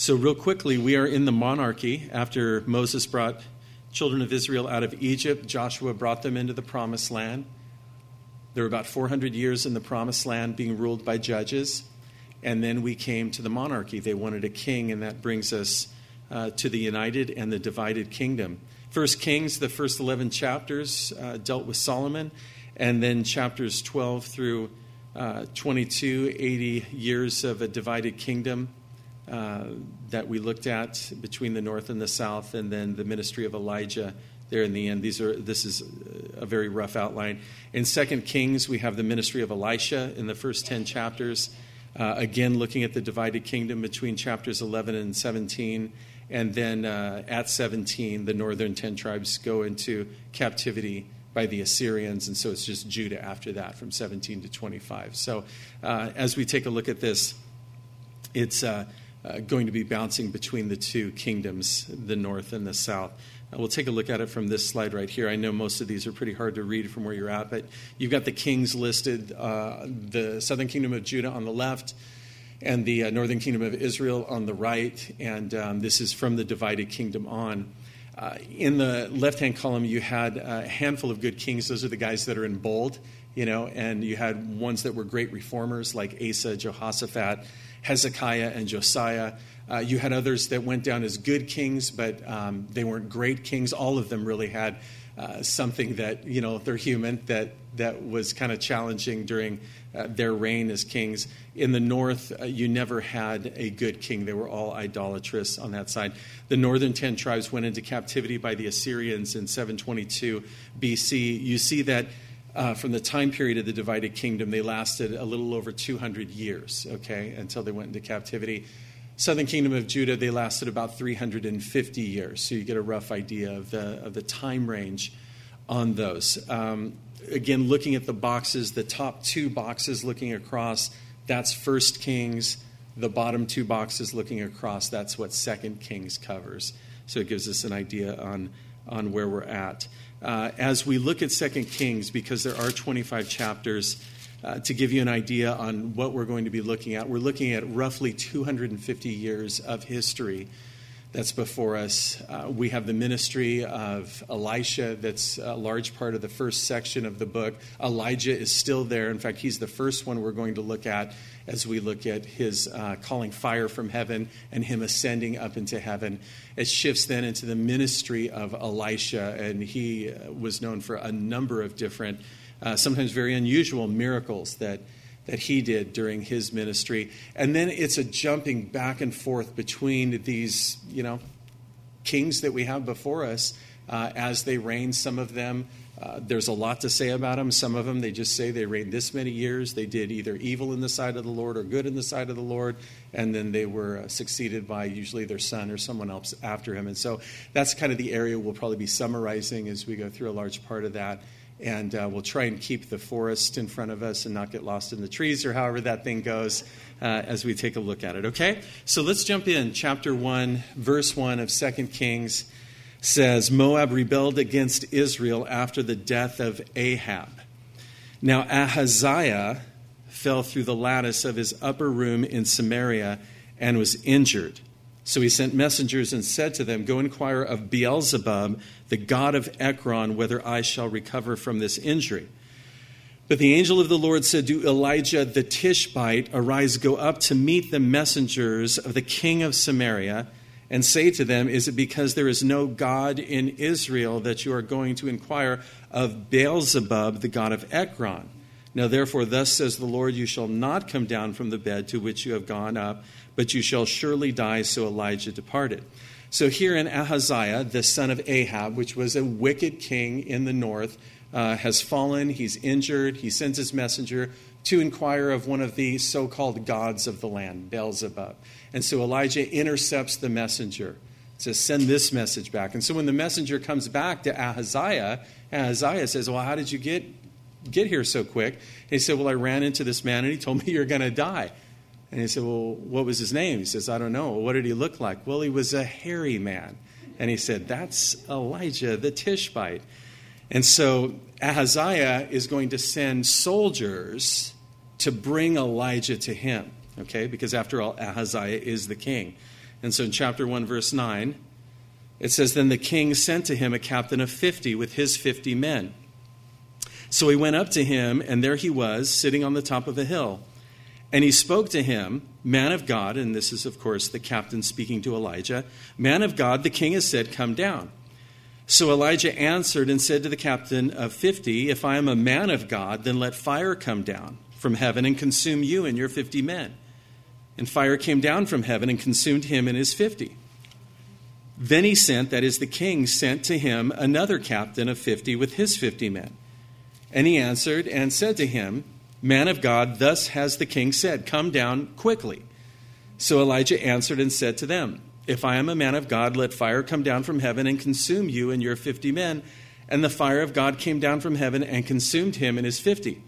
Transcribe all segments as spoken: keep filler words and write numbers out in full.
So real quickly, we are in the monarchy after Moses brought children of Israel out of Egypt. Joshua brought them into the promised land. There were about four hundred years in the promised land being ruled by judges. And then we came to the monarchy. They wanted a king, and that brings us uh, to the united and the divided kingdom. First Kings, the first eleven chapters, uh, dealt with Solomon. And then chapters twelve through uh, twenty-two, eighty years of a divided kingdom. Uh, that we looked at between the north and the south, and then the ministry of Elijah there in the end. These are this is a very rough outline. In Second Kings, we have the ministry of Elisha in the first ten chapters. Uh, again, looking at the divided kingdom between chapters eleven and seventeen, and then uh, at seventeen, the northern ten tribes go into captivity by the Assyrians, and so it's just Judah after that, from seventeen to twenty-five. So, uh, as we take a look at this, it's uh, Uh, going to be bouncing between the two kingdoms, the north and the south. Uh, we'll take a look at it from this slide right here. I know most of these are pretty hard to read from where you're at, but you've got the kings listed, uh, the southern kingdom of Judah on the left, and the uh, northern kingdom of Israel on the right, and um, this is from the divided kingdom on. Uh, in the left-hand column, you had a handful of good kings. Those are the guys that are in bold, you know, and you had ones that were great reformers like Asa, Jehoshaphat, Hezekiah, and Josiah. Uh, you had others that went down as good kings, but um, they weren't great kings. All of them really had uh, something that, you know, they're human, that that was kind of challenging during uh, their reign as kings. In the north, uh, you never had a good king. They were all idolatrous on that side. The northern ten tribes went into captivity by the Assyrians in seven twenty-two B C. You see that Uh, from the time period of the divided kingdom, they lasted a little over two hundred years, okay, until they went into captivity. Southern kingdom of Judah, they lasted about three hundred fifty years, so you get a rough idea of the of the time range on those. Um, again, looking at the boxes, the top two boxes looking across, that's First Kings. The bottom two boxes looking across, that's what Second Kings covers. So it gives us an idea on, on where we're at. Uh, as we look at Second Kings, because there are twenty-five chapters, uh, to give you an idea on what we're going to be looking at, we're looking at roughly two hundred fifty years of history that's before us. Uh, we have the ministry of Elisha. That's a large part of the first section of the book. Elijah is still there. In fact, he's the first one we're going to look at as we look at his uh, calling fire from heaven and him ascending up into heaven. It shifts then into the ministry of Elisha, and he was known for a number of different, uh, sometimes very unusual miracles that that he did during his ministry. And then it's a jumping back and forth between these, you know, kings that we have before us uh, as they reign. Some of them, uh, there's a lot to say about them. Some of them, they just say they reigned this many years. They did either evil in the sight of the Lord or good in the sight of the Lord. And then they were uh, succeeded by usually their son or someone else after him. And so that's kind of the area we'll probably be summarizing as we go through a large part of that. And uh, we'll try and keep the forest in front of us and not get lost in the trees or however that thing goes uh, as we take a look at it, okay? So let's jump in. Chapter one, verse one of Second Kings says, Moab rebelled against Israel after the death of Ahab. Now Ahaziah fell through the lattice of his upper room in Samaria and was injured. So he sent messengers and said to them, Go inquire of Beelzebub, the god of Ekron, whether I shall recover from this injury. But the angel of the Lord said to Elijah the Tishbite, Arise, go up to meet the messengers of the king of Samaria, and say to them, Is it because there is no God in Israel that you are going to inquire of Beelzebub, the god of Ekron? Now therefore, thus says the Lord, You shall not come down from the bed to which you have gone up, but you shall surely die. So Elijah departed. So here in Ahaziah, the son of Ahab, which was a wicked king in the north, uh, has fallen. He's injured. He sends his messenger to inquire of one of the so-called gods of the land, Beelzebub. And so Elijah intercepts the messenger, says, Send this message back. And so when the messenger comes back to Ahaziah, Ahaziah says, Well, how did you get get here so quick? And he said, Well, I ran into this man and he told me you're going to die. And he said, Well, what was his name? He says, I don't know. What did he look like? Well, he was a hairy man. And he said, That's Elijah the Tishbite. And so Ahaziah is going to send soldiers to bring Elijah to him, okay? Because after all, Ahaziah is the king. And so in chapter one, verse nine, it says, then the king sent to him a captain of fifty with his fifty men. So he went up to him, and there he was, sitting on the top of a hill. And he spoke to him, man of God, and this is, of course, the captain speaking to Elijah, man of God, the king has said, come down. So Elijah answered and said to the captain of fifty, if I am a man of God, then let fire come down from heaven and consume you and your fifty men. And fire came down from heaven and consumed him and his fifty. Then he sent, that is the king, sent to him another captain of fifty with his fifty men. And he answered and said to him, man of God, thus has the king said, come down quickly. So Elijah answered and said to them, if I am a man of God, let fire come down from heaven and consume you and your fifty men. And the fire of God came down from heaven and consumed him and his fifty.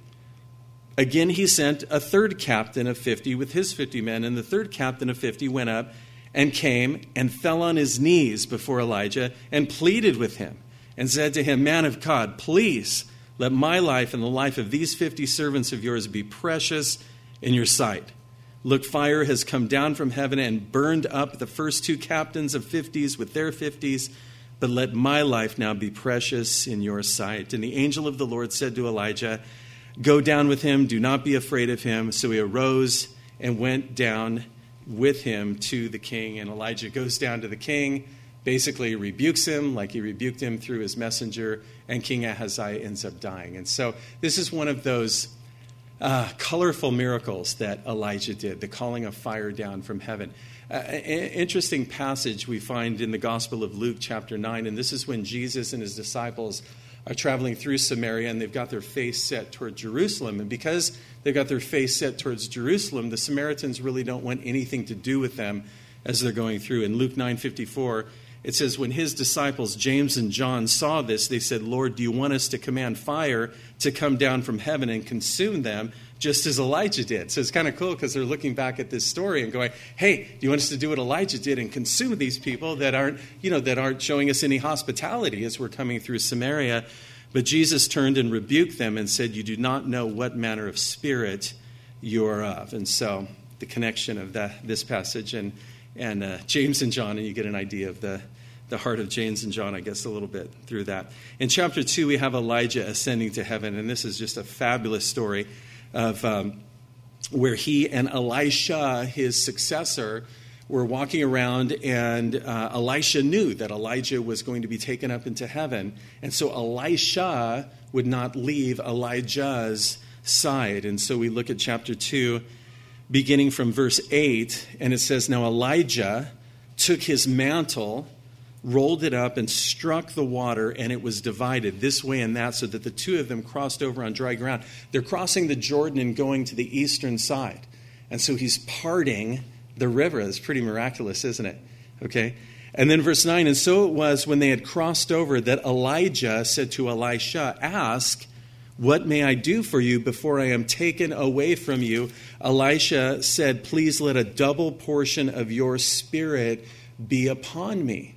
Again he sent a third captain of fifty with his fifty men. And the third captain of fifty went up and came and fell on his knees before Elijah and pleaded with him and said to him, man of God, please let my life and the life of these fifty servants of yours be precious in your sight. Look, fire has come down from heaven and burned up the first two captains of fifties with their fifties, but let my life now be precious in your sight. And the angel of the Lord said to Elijah, go down with him, do not be afraid of him. So he arose and went down with him to the king. And Elijah goes down to the king, basically rebukes him like he rebuked him through his messenger, and King Ahaziah ends up dying. And so this is one of those uh, colorful miracles that Elijah did, the calling of fire down from heaven. Uh, an interesting passage we find in the Gospel of Luke chapter nine, and this is when Jesus and his disciples are traveling through Samaria, and they've got their face set toward Jerusalem. And because they've got their face set towards Jerusalem, the Samaritans really don't want anything to do with them as they're going through. In Luke nine fifty-four, it says, when his disciples, James and John, saw this, they said, Lord, do you want us to command fire to come down from heaven and consume them, just as Elijah did? So it's kind of cool because they're looking back at this story and going, hey, do you want us to do what Elijah did and consume these people that aren't, you know, that aren't showing us any hospitality as we're coming through Samaria? But Jesus turned and rebuked them and said, you do not know what manner of spirit you're of. And so the connection of that, this passage and and uh, James and John, and you get an idea of the, the heart of James and John, I guess, a little bit through that. In chapter two, we have Elijah ascending to heaven, and this is just a fabulous story of um, where he and Elisha, his successor, were walking around, and uh, Elisha knew that Elijah was going to be taken up into heaven, and so Elisha would not leave Elijah's side. And so we look at chapter two, beginning from verse eight, and it says, now Elijah took his mantle, rolled it up, and struck the water, and it was divided this way and that, so that the two of them crossed over on dry ground. They're crossing the Jordan and going to the eastern side. And so he's parting the river. It's pretty miraculous, isn't it? Okay. And then verse nine, and so it was when they had crossed over that Elijah said to Elisha, ask, what may I do for you before I am taken away from you? Elisha said, please let a double portion of your spirit be upon me.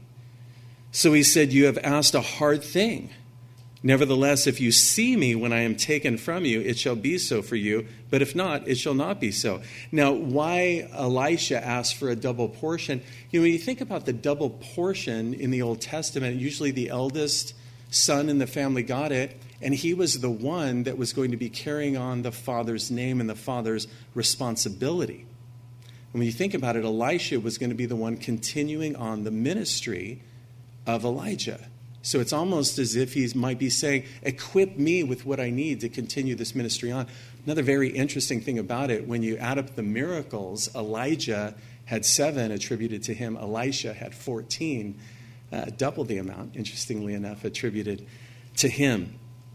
So he said, you have asked a hard thing. Nevertheless, if you see me when I am taken from you, it shall be so for you. But if not, it shall not be so. Now, why Elisha asked for a double portion? You know, when you think about the double portion in the Old Testament, usually the eldest son in the family got it, and he was the one that was going to be carrying on the father's name and the father's responsibility. And when you think about it, Elisha was going to be the one continuing on the ministry of Elijah. So it's almost as if he might be saying, equip me with what I need to continue this ministry on. Another very interesting thing about it, when you add up the miracles, Elijah had seven attributed to him. Elisha had fourteen, uh, double the amount, interestingly enough, attributed to him.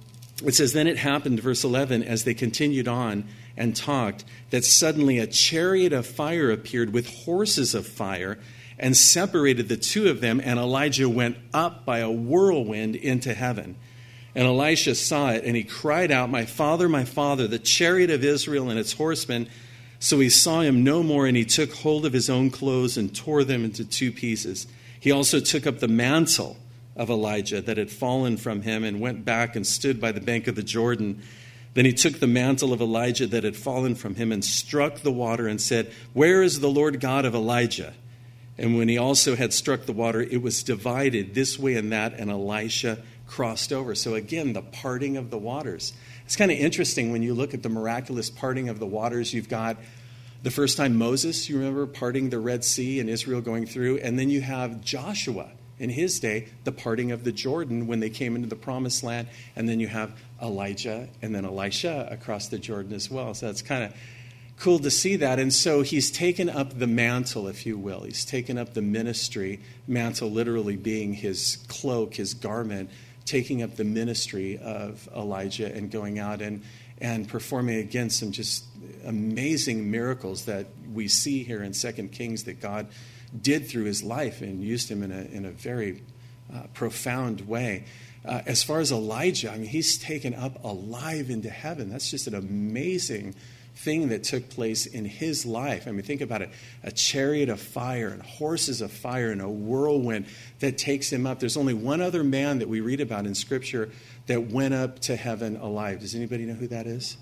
It says, then it happened, verse eleven, as they continued on and talked, that suddenly a chariot of fire appeared with horses of fire and separated the two of them, and Elijah went up by a whirlwind into heaven. And Elisha saw it, and he cried out, my father, my father, the chariot of Israel and its horsemen. So he saw him no more, and he took hold of his own clothes and tore them into two pieces. He also took up the mantle of Elijah that had fallen from him and went back and stood by the bank of the Jordan. Then he took the mantle of Elijah that had fallen from him and struck the water and said, where is the Lord God of Elijah? And when he also had struck the water, it was divided this way and that, and Elisha crossed over. So again, the parting of the waters. It's kind of interesting when you look at the miraculous parting of the waters. You've got the first time Moses, you remember, parting the Red Sea and Israel going through. And then you have Joshua in his day, the parting of the Jordan when they came into the promised land. And then you have Elijah and then Elisha across the Jordan as well. So it's kind of cool to see that. And so he's taken up the mantle, if you will. He's taken up the ministry, mantle literally being his cloak, his garment, taking up the ministry of Elijah and going out and, and performing again some just amazing miracles that we see here in Second Kings that God did through his life and used him in a, in a very uh, profound way. Uh, as far as Elijah, I mean, he's taken up alive into heaven. That's just an amazing thing that took place in his life. I mean, think about it. A chariot of fire and horses of fire and a whirlwind that takes him up. There's only one other man that we read about in Scripture that went up to heaven alive. Does anybody know who that is?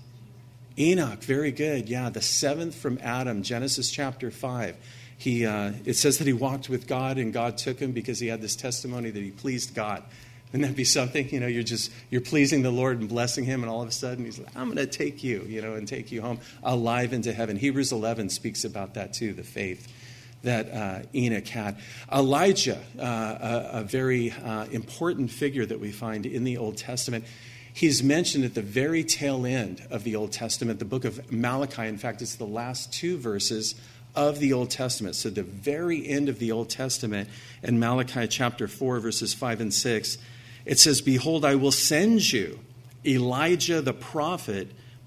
Enoch. Very good. Yeah, the seventh from Adam, Genesis chapter five. He, uh, it says that he walked with God and God took him because he had this testimony that he pleased God. Wouldn't that be something? You know, you're just, you're pleasing the Lord and blessing him, and all of a sudden he's like, I'm going to take you, you know, and take you home alive into heaven. Hebrews eleven speaks about that too, the faith that uh, Enoch had. Elijah, uh, a, a very uh, important figure that we find in the Old Testament. He's mentioned at the very tail end of the Old Testament, the book of Malachi. In fact, it's the last two verses of the Old Testament. So the very end of the Old Testament in Malachi chapter four, verses five and six, it says, behold, I will send you Elijah the prophet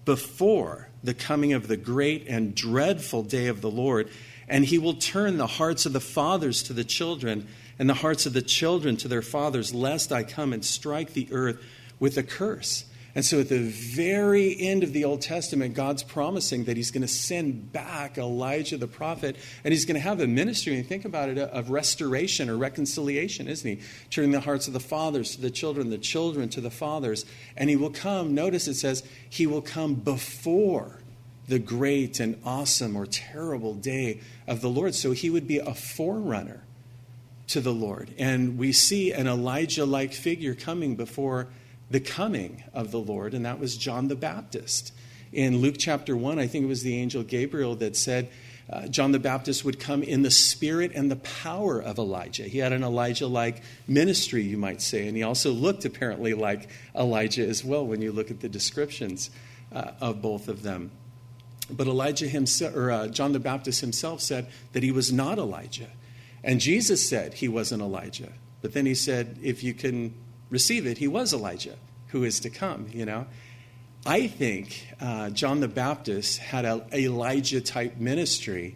before the coming of the great and dreadful day of the Lord, and he will turn the hearts of the fathers to the children and the hearts of the children to their fathers, lest I come and strike the earth with a curse. And so at the very end of the Old Testament, God's promising that he's going to send back Elijah the prophet, and he's going to have a ministry, and think about it, of restoration or reconciliation, isn't he? Turning the hearts of the fathers to the children, the children to the fathers. And he will come, notice it says, he will come before the great and awesome or terrible day of the Lord. So he would be a forerunner to the Lord. And we see an Elijah-like figure coming before the coming of the Lord, and that was John the Baptist. In Luke chapter one, I think it was the angel Gabriel that said uh, John the Baptist would come in the spirit and the power of Elijah. He had an Elijah-like ministry, you might say, and he also looked apparently like Elijah as well when you look at the descriptions uh, of both of them. But Elijah himself, or uh, John the Baptist himself, said that he was not Elijah, and Jesus said he wasn't Elijah. But then he said, if you can receive it, he was Elijah who is to come, you know. I think uh, John the Baptist had an Elijah-type ministry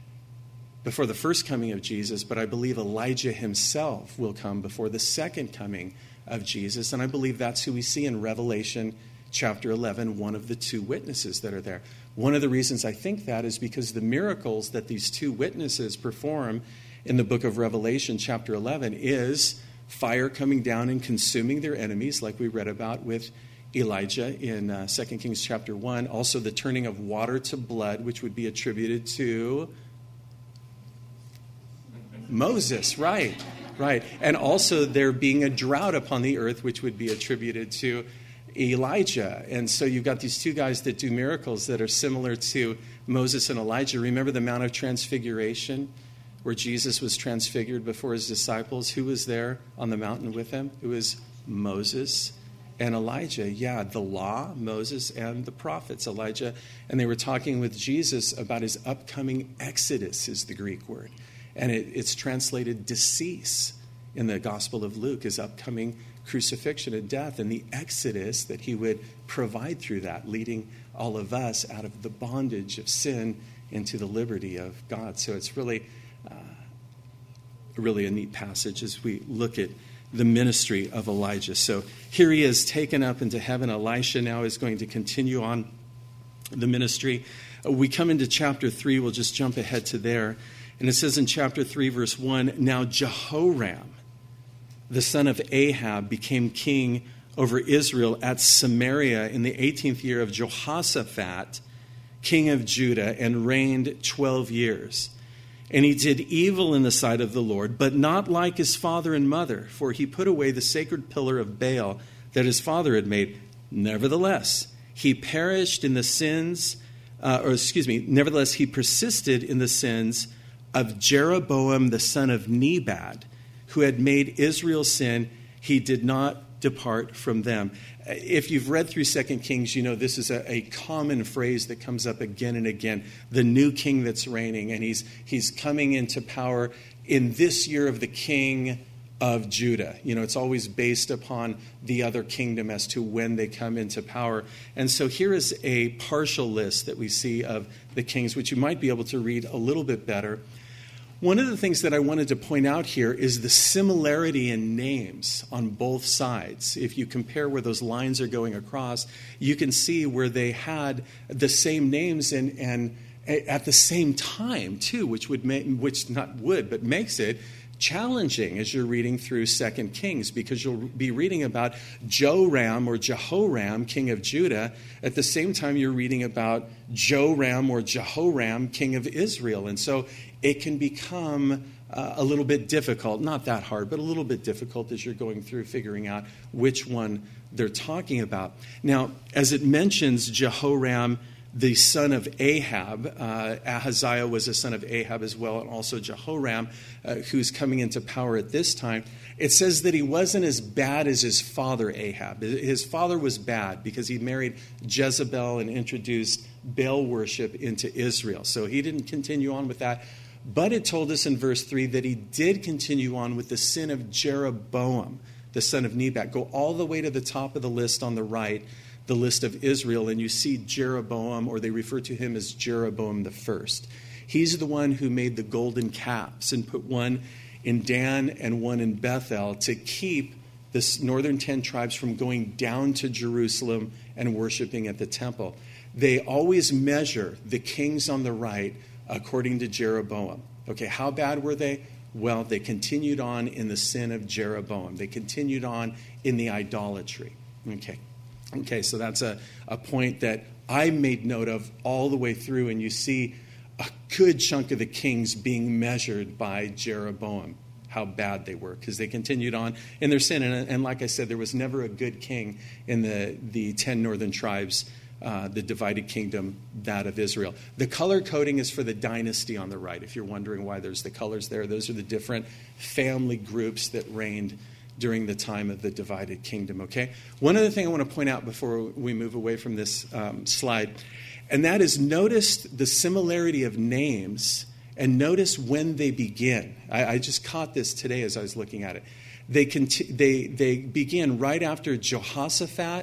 before the first coming of Jesus, but I believe Elijah himself will come before the second coming of Jesus, and I believe that's who we see in Revelation chapter eleven, one of the two witnesses that are there. One of the reasons I think that is because the miracles that these two witnesses perform in the book of Revelation chapter eleven is fire coming down and consuming their enemies, like we read about with Elijah in uh, Second Kings chapter one. Also the turning of water to blood, which would be attributed to Moses, right, right. And also there being a drought upon the earth, which would be attributed to Elijah. And so you've got these two guys that do miracles that are similar to Moses and Elijah. Remember the Mount of Transfiguration, where Jesus was transfigured before his disciples? Who was there on the mountain with him? It was Moses and Elijah. Yeah, the law, Moses, and the prophets, Elijah. And they were talking with Jesus about his upcoming exodus, is the Greek word. And it, it's translated decease in the Gospel of Luke, his upcoming crucifixion and death, and the exodus that he would provide through that, leading all of us out of the bondage of sin into the liberty of God. So it's really... Uh, really a neat passage as we look at the ministry of Elijah. So here he is taken up into heaven. Elisha now is going to continue on the ministry. Uh, we come into chapter three. We'll just jump ahead to there. And it says in chapter three, verse one, now Jehoram, the son of Ahab, became king over Israel at Samaria in the eighteenth year of Jehoshaphat, king of Judah, and reigned twelve years. And he did evil in the sight of the Lord, but not like his father and mother, for he put away the sacred pillar of Baal that his father had made. Nevertheless, he perished in the sins, uh, or excuse me, nevertheless, he persisted in the sins of Jeroboam the son of Nebat, who had made Israel sin. He did not depart from them. If you've read through Second Kings, you know this is a, a common phrase that comes up again and again. The new king that's reigning, and he's he's coming into power in this year of the king of Judah. You know, it's always based upon the other kingdom as to when they come into power. And so here is a partial list that we see of the kings, which you might be able to read a little bit better. One of the things that I wanted to point out here is the similarity in names on both sides. If you compare where those lines are going across, you can see where they had the same names and, and at the same time, too, which would make, which not would, but makes it challenging as you're reading through Second Kings, because you'll be reading about Joram or Jehoram, king of Judah. At the same time, you're reading about Joram or Jehoram, king of Israel. And so it can become uh, a little bit difficult, not that hard, but a little bit difficult as you're going through figuring out which one they're talking about. Now, as it mentions Jehoram, the son of Ahab, uh, Ahaziah was a son of Ahab as well, and also Jehoram, uh, who's coming into power at this time. It says that he wasn't as bad as his father Ahab. His father was bad because he married Jezebel and introduced Baal worship into Israel. So he didn't continue on with that. But it told us in verse three that he did continue on with the sin of Jeroboam, the son of Nebat. Go all the way to the top of the list on the right, the list of Israel, and you see Jeroboam, or they refer to him as Jeroboam the first. He's the one who made the golden calves and put one in Dan and one in Bethel to keep the northern ten tribes from going down to Jerusalem and worshiping at the temple. They always measure the kings on the right according to Jeroboam. Okay, how bad were they? Well, they continued on in the sin of Jeroboam. They continued on in the idolatry. Okay. Okay, so that's a, a point that I made note of all the way through, and you see a good chunk of the kings being measured by Jeroboam, how bad they were, because they continued on in their sin. And, and like I said, there was never a good king in the, the ten northern tribes, uh, the divided kingdom, that of Israel. The color coding is for the dynasty on the right. If you're wondering why there's the colors there, those are the different family groups that reigned during the time of the divided kingdom, okay? One other thing I want to point out before we move away from this um, slide, and that is notice the similarity of names and notice when they begin. I, I just caught this today as I was looking at it. They, conti- they, they begin right after Jehoshaphat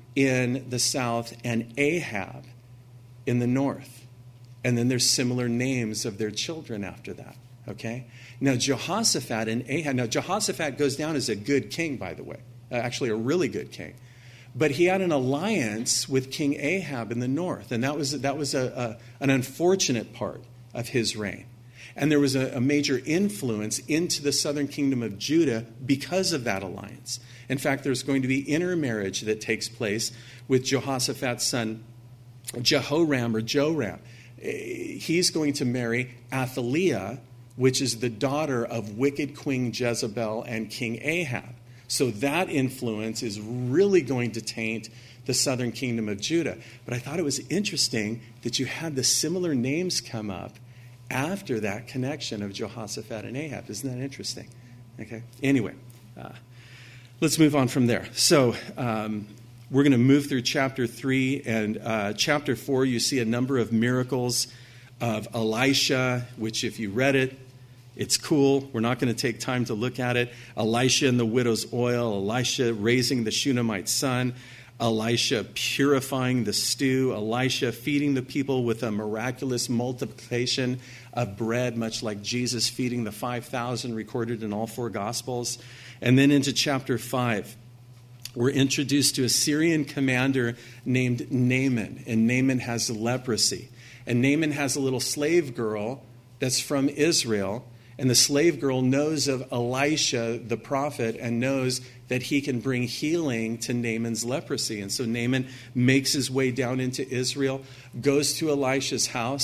in the south and Ahab in the north. And then there's similar names of their children after that, okay? Now, Jehoshaphat and Ahab. Now, Jehoshaphat goes down as a good king, by the way. Uh, actually, a really good king. But he had an alliance with King Ahab in the north. And that was, that was a, a, an unfortunate part of his reign. And there was a, a major influence into the southern kingdom of Judah because of that alliance. In fact, there's going to be intermarriage that takes place with Jehoshaphat's son, Jehoram or Joram. He's going to marry Athaliah, which is the daughter of wicked Queen Jezebel and King Ahab. So that influence is really going to taint the southern kingdom of Judah. But I thought it was interesting that you had the similar names come up after that connection of Jehoshaphat and Ahab. Isn't that interesting? Okay. Anyway, uh, let's move on from there. So um, we're going to move through chapter three. And uh, chapter four, you see a number of miracles of Elisha, which if you read it, it's cool. We're not going to take time to look at it. Elisha and the widow's oil, Elisha raising the Shunammite son, Elisha purifying the stew, Elisha feeding the people with a miraculous multiplication of bread, much like Jesus feeding the five thousand recorded in all four Gospels. And then into chapter five, we're introduced to a Syrian commander named Naaman, and Naaman has leprosy. And Naaman has a little slave girl that's from Israel. And the slave girl knows of Elisha, the prophet, and knows that he can bring healing to Naaman's leprosy. And so Naaman makes his way down into Israel, goes to Elisha's house.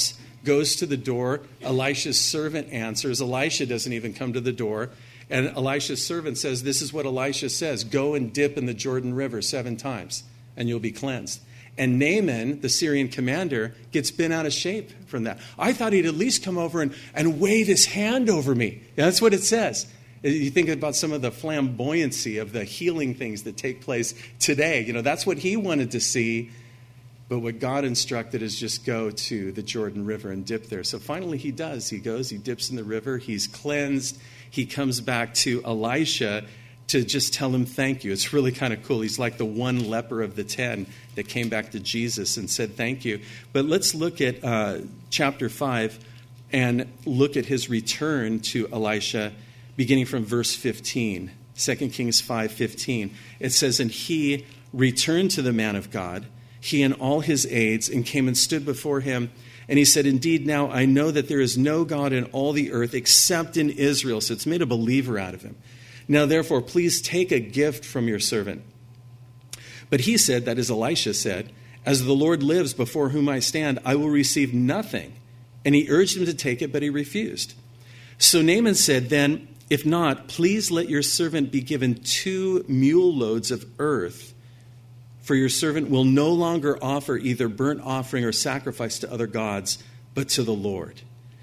goes to the door. Elisha's servant answers. Elisha doesn't even come to the door. And Elisha's servant says, this is what Elisha says, go and dip in the Jordan River seven times, and you'll be cleansed. And Naaman, the Syrian commander, gets bent out of shape from that. I thought he'd at least come over and, and wave his hand over me. Yeah, that's what it says. You think about some of the flamboyancy of the healing things that take place today. You know, that's what he wanted to see. But what God instructed is just go to the Jordan River and dip there. So finally he does. He goes, he dips in the river. He's cleansed. He comes back to Elisha to just tell him thank you. It's really kind of cool. He's like the one leper of the ten that came back to Jesus and said thank you. But let's look at uh, chapter five and look at his return to Elisha, beginning from verse fifteen. Second Kings five fifteen. It says, and he returned to the man of God, he and all his aides, and came and stood before him. And he said, indeed, now I know that there is no God in all the earth except in Israel. So it's made a believer out of him. Now, therefore, please take a gift from your servant. But he said, that is Elisha said, as the Lord lives before whom I stand, I will receive nothing. And he urged him to take it, but he refused. So Naaman said, then, if not, please let your servant be given two mule loads of earth, for your servant will no longer offer either burnt offering or sacrifice to other gods, but to the Lord.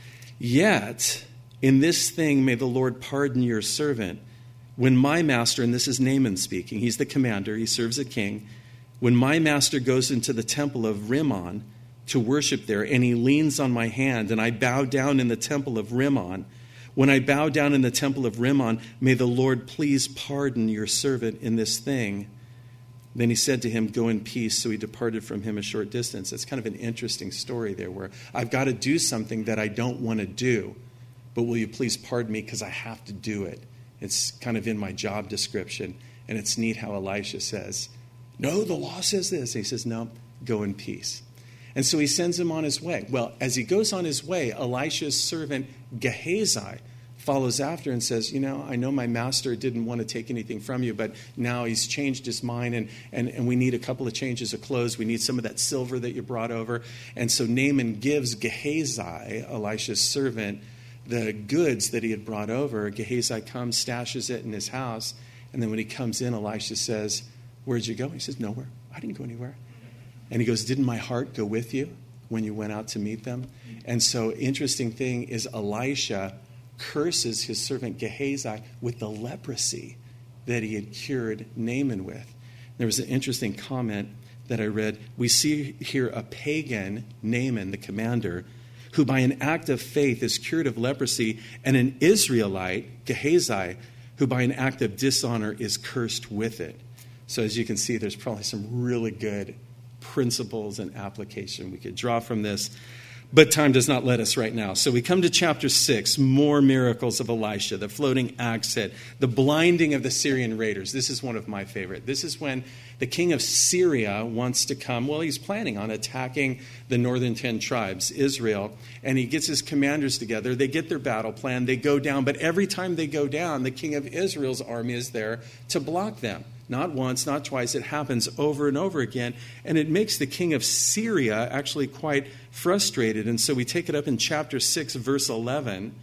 Yet, in this thing may the Lord pardon your servant, when my master, and this is Naaman speaking, he's the commander, he serves a king, when my master goes into the temple of Rimmon to worship there, and he leans on my hand, and I bow down in the temple of Rimmon, when I bow down in the temple of Rimmon, may the Lord please pardon your servant in this thing. Then he said to him, go in peace. So he departed from him a short distance. It's kind of an interesting story there where I've got to do something that I don't want to do, but will you please pardon me because I have to do it. It's kind of in my job description. And it's neat how Elisha says, no, the law says this. And he says, no, go in peace. And so he sends him on his way. Well, as he goes on his way, Elisha's servant Gehazi follows after and says, you know, I know my master didn't want to take anything from you, but now he's changed his mind, and, and, and we need a couple of changes of clothes. We need some of that silver that you brought over. And so Naaman gives Gehazi, Elisha's servant, the goods that he had brought over. Gehazi comes, stashes it in his house, and then when he comes in, Elisha says, where'd you go? He says, nowhere. I didn't go anywhere. And he goes, didn't my heart go with you when you went out to meet them? And so interesting thing is Elisha curses his servant Gehazi with the leprosy that he had cured Naaman with. There was an interesting comment that I read. We see here a pagan, Naaman, the commander, who by an act of faith is cured of leprosy, and an Israelite, Gehazi, who by an act of dishonor is cursed with it. So as you can see, there's probably some really good principles and application we could draw from this. But time does not let us right now. So we come to chapter six, more miracles of Elisha, the floating axe head, the blinding of the Syrian raiders. This is one of my favorite. This is when the king of Syria wants to come. Well, he's planning on attacking the northern ten tribes, Israel, and he gets his commanders together. They get their battle plan. They go down, but every time they go down, the king of Israel's army is there to block them. Not once, not twice. It happens over and over again. And it makes the king of Syria actually quite frustrated. And so we take it up in chapter six, verse eleven,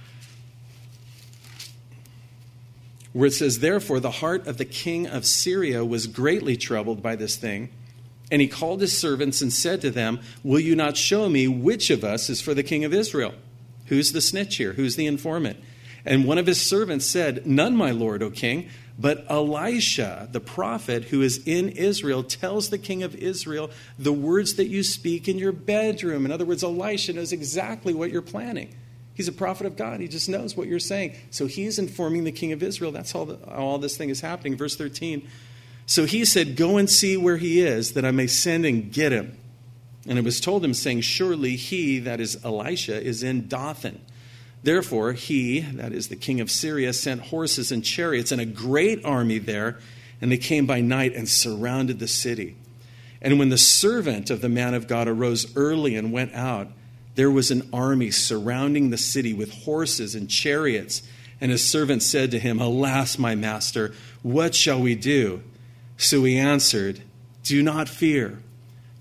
where it says, therefore, the heart of the king of Syria was greatly troubled by this thing. And he called his servants and said to them, will you not show me which of us is for the king of Israel? Who's the snitch here? Who's the informant? And one of his servants said, none, my lord, O king. But Elisha, the prophet who is in Israel, tells the king of Israel the words that you speak in your bedroom. In other words, Elisha knows exactly what you're planning. He's a prophet of God. He just knows what you're saying. So he's informing the king of Israel. That's how the, all this thing is happening. Verse thirteen. So he said, go and see where he is, that I may send and get him. And it was told him, saying, surely he, that is Elisha, is in Dothan. Therefore, he, that is the king of Syria, sent horses and chariots and a great army there, and they came by night and surrounded the city. And when the servant of the man of God arose early and went out, there was an army surrounding the city with horses and chariots. And his servant said to him, alas, my master, what shall we do? So he answered, do not fear.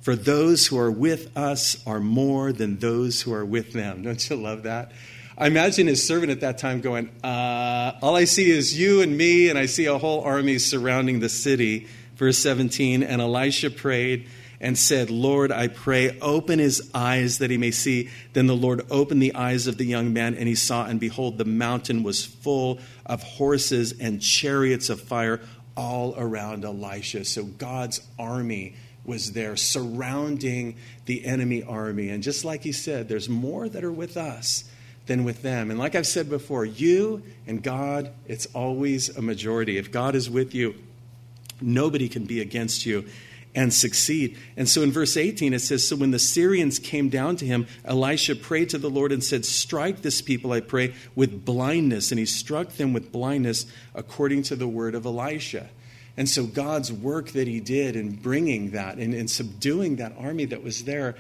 For those who are with us are more than those who are with them. Don't you love that? I imagine his servant at that time going, uh, all I see is you and me, and I see a whole army surrounding the city. Verse seventeen, and Elisha prayed and said, Lord, I pray, open his eyes that he may see. Then the Lord opened the eyes of the young man, and he saw, and behold, the mountain was full of horses and chariots of fire all around Elisha. So God's army was there surrounding the enemy army. And just like he said, there's more that are with us than with them. And like I've said before, you and God, it's always a majority. If God is with you, nobody can be against you and succeed. And so in verse eighteen, it says, so when the Syrians came down to him, Elisha prayed to the Lord and said, strike this people, I pray, with blindness. And he struck them with blindness according to the word of Elisha. And so God's work that he did in bringing that and in subduing that army that was there,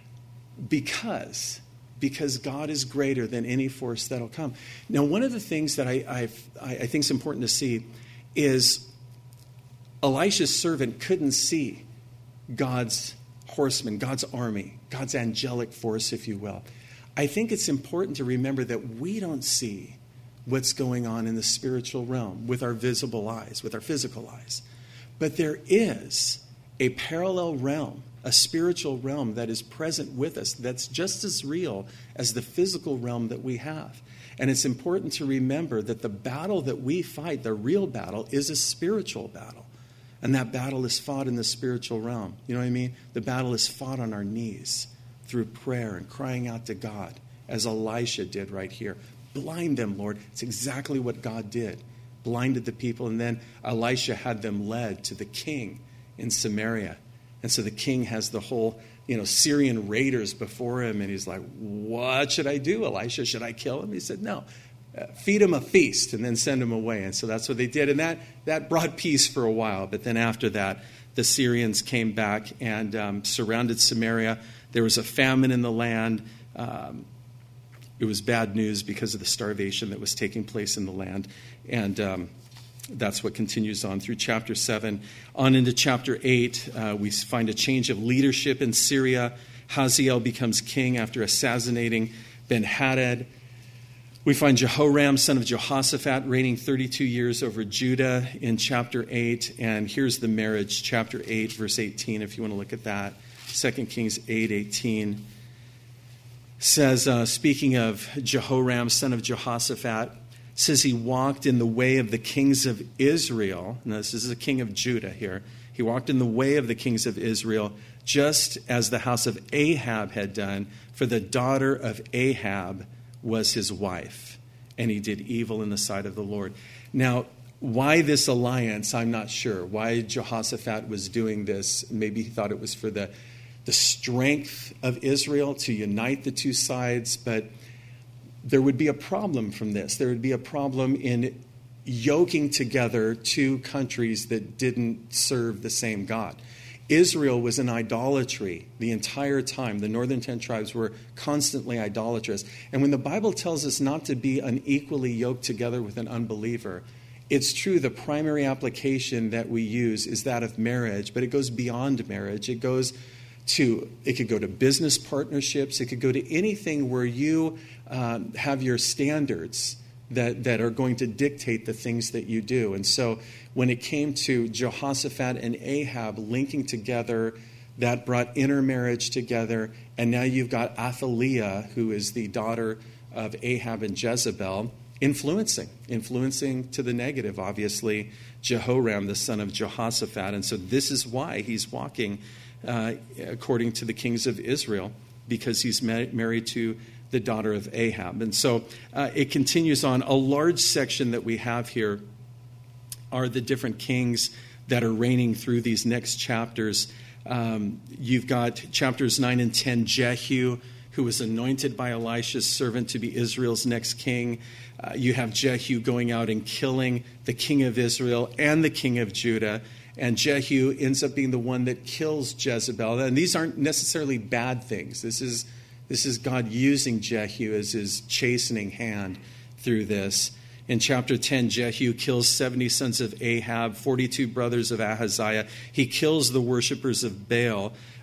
because, because God is greater than any force that'll come. Now, one of the things that I, I've, I, I think is important to see is Elisha's servant couldn't see God's horsemen, God's army, God's angelic force, if you will. I think it's important to remember that we don't see what's going on in the spiritual realm with our visible eyes, with our physical eyes. But there is a parallel realm, a spiritual realm that is present with us that's just as real as the physical realm that we have. And it's important to remember that the battle that we fight, the real battle, is a spiritual battle. And that battle is fought in the spiritual realm. You know what I mean? The battle is fought on our knees through prayer and crying out to God, as Elisha did right here. Blind them, Lord. It's exactly what God did. Blinded the people, and then Elisha had them led to the king in Samaria. And so the king has the whole, you know, Syrian raiders before him, and he's like, what should I do, Elisha? Should I kill him? He said, no. Uh, feed him a feast and then send him away. And so that's what they did. And that, that brought peace for a while. But then after that, the Syrians came back and um, surrounded Samaria. There was a famine in the land. Um, it was bad news because of the starvation that was taking place in the land. And um, that's what continues on through chapter seven. On into chapter eight, uh, we find a change of leadership in Syria. Hazael becomes king after assassinating Ben-Hadad. We find Jehoram, son of Jehoshaphat, reigning thirty-two years over Judah in chapter eight. And here's the marriage, chapter eight, verse eighteen, if you want to look at that. Second Kings eight eighteen says, uh, speaking of Jehoram, son of Jehoshaphat, says he walked in the way of the kings of Israel. Now, this is the king of Judah here. He walked in the way of the kings of Israel, just as the house of Ahab had done, for the daughter of Ahab was his wife, and he did evil in the sight of the Lord. Now, why this alliance, I'm not sure. Why Jehoshaphat was doing this. Maybe he thought it was for the, the strength of Israel to unite the two sides, but there would be a problem from this. There would be a problem in yoking together two countries that didn't serve the same God. Israel was in idolatry the entire time. The northern ten tribes were constantly idolatrous. And when the Bible tells us not to be unequally yoked together with an unbeliever, it's true the primary application that we use is that of marriage, but it goes beyond marriage. It goes to, it could go to business partnerships. It could go to anything where you um, have your standards that, that are going to dictate the things that you do. And so when it came to Jehoshaphat and Ahab linking together, that brought intermarriage together. And now you've got Athaliah, who is the daughter of Ahab and Jezebel, influencing, influencing to the negative, obviously, Jehoram, the son of Jehoshaphat. And so this is why he's walking uh, according to the kings of Israel, because he's ma- married to the daughter of Ahab. And so uh, it continues on. A large section that we have here are the different kings that are reigning through these next chapters. Um, you've got chapters nine and ten, Jehu, who was anointed by Elisha's servant to be Israel's next king. Uh, you have Jehu going out and killing the king of Israel and the king of Judah. And Jehu ends up being the one that kills Jezebel. And these aren't necessarily bad things. This is This is God using Jehu as his chastening hand through this. In chapter ten, Jehu kills seventy sons of Ahab, forty-two brothers of Ahaziah. He kills the worshipers of Baal.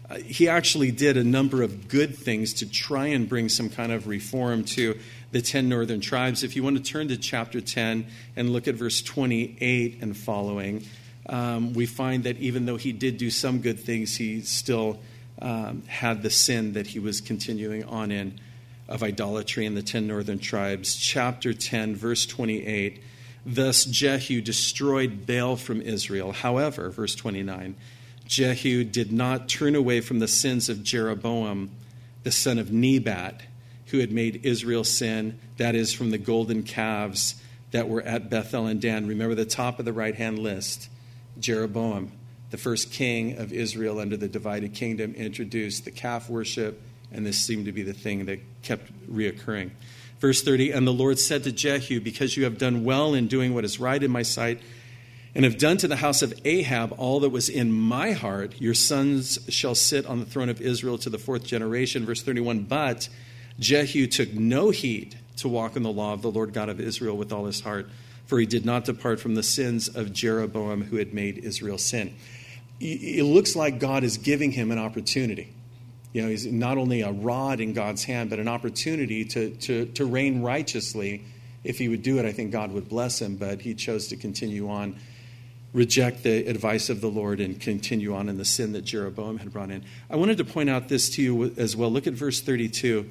uh, he actually did a number of good things to try and bring some kind of reform to the ten northern tribes. If you want to turn to chapter ten and look at verse twenty-eight and following, um, we find that even though he did do some good things, he still um, had the sin that he was continuing on in of idolatry in the ten northern tribes. Chapter ten, verse twenty-eight, thus Jehu destroyed Baal from Israel. However, verse twenty-nine, Jehu did not turn away from the sins of Jeroboam, the son of Nebat, who had made Israel sin, that is, from the golden calves that were at Bethel and Dan. Remember the top of the right-hand list. Jeroboam, the first king of Israel under the divided kingdom, introduced the calf worship, and this seemed to be the thing that kept reoccurring. Verse thirty, and the Lord said to Jehu, because you have done well in doing what is right in my sight, and have done to the house of Ahab all that was in my heart, your sons shall sit on the throne of Israel to the fourth generation. Verse thirty-one, but Jehu took no heed to walk in the law of the Lord God of Israel with all his heart, for he did not depart from the sins of Jeroboam, who had made Israel sin. It looks like God is giving him an opportunity. You know, he's not only a rod in God's hand, but an opportunity to, to, to reign righteously. If he would do it, I think God would bless him, but he chose to continue on, reject the advice of the Lord, and continue on in the sin that Jeroboam had brought in. I wanted to point out this to you as well. Look at verse thirty-two.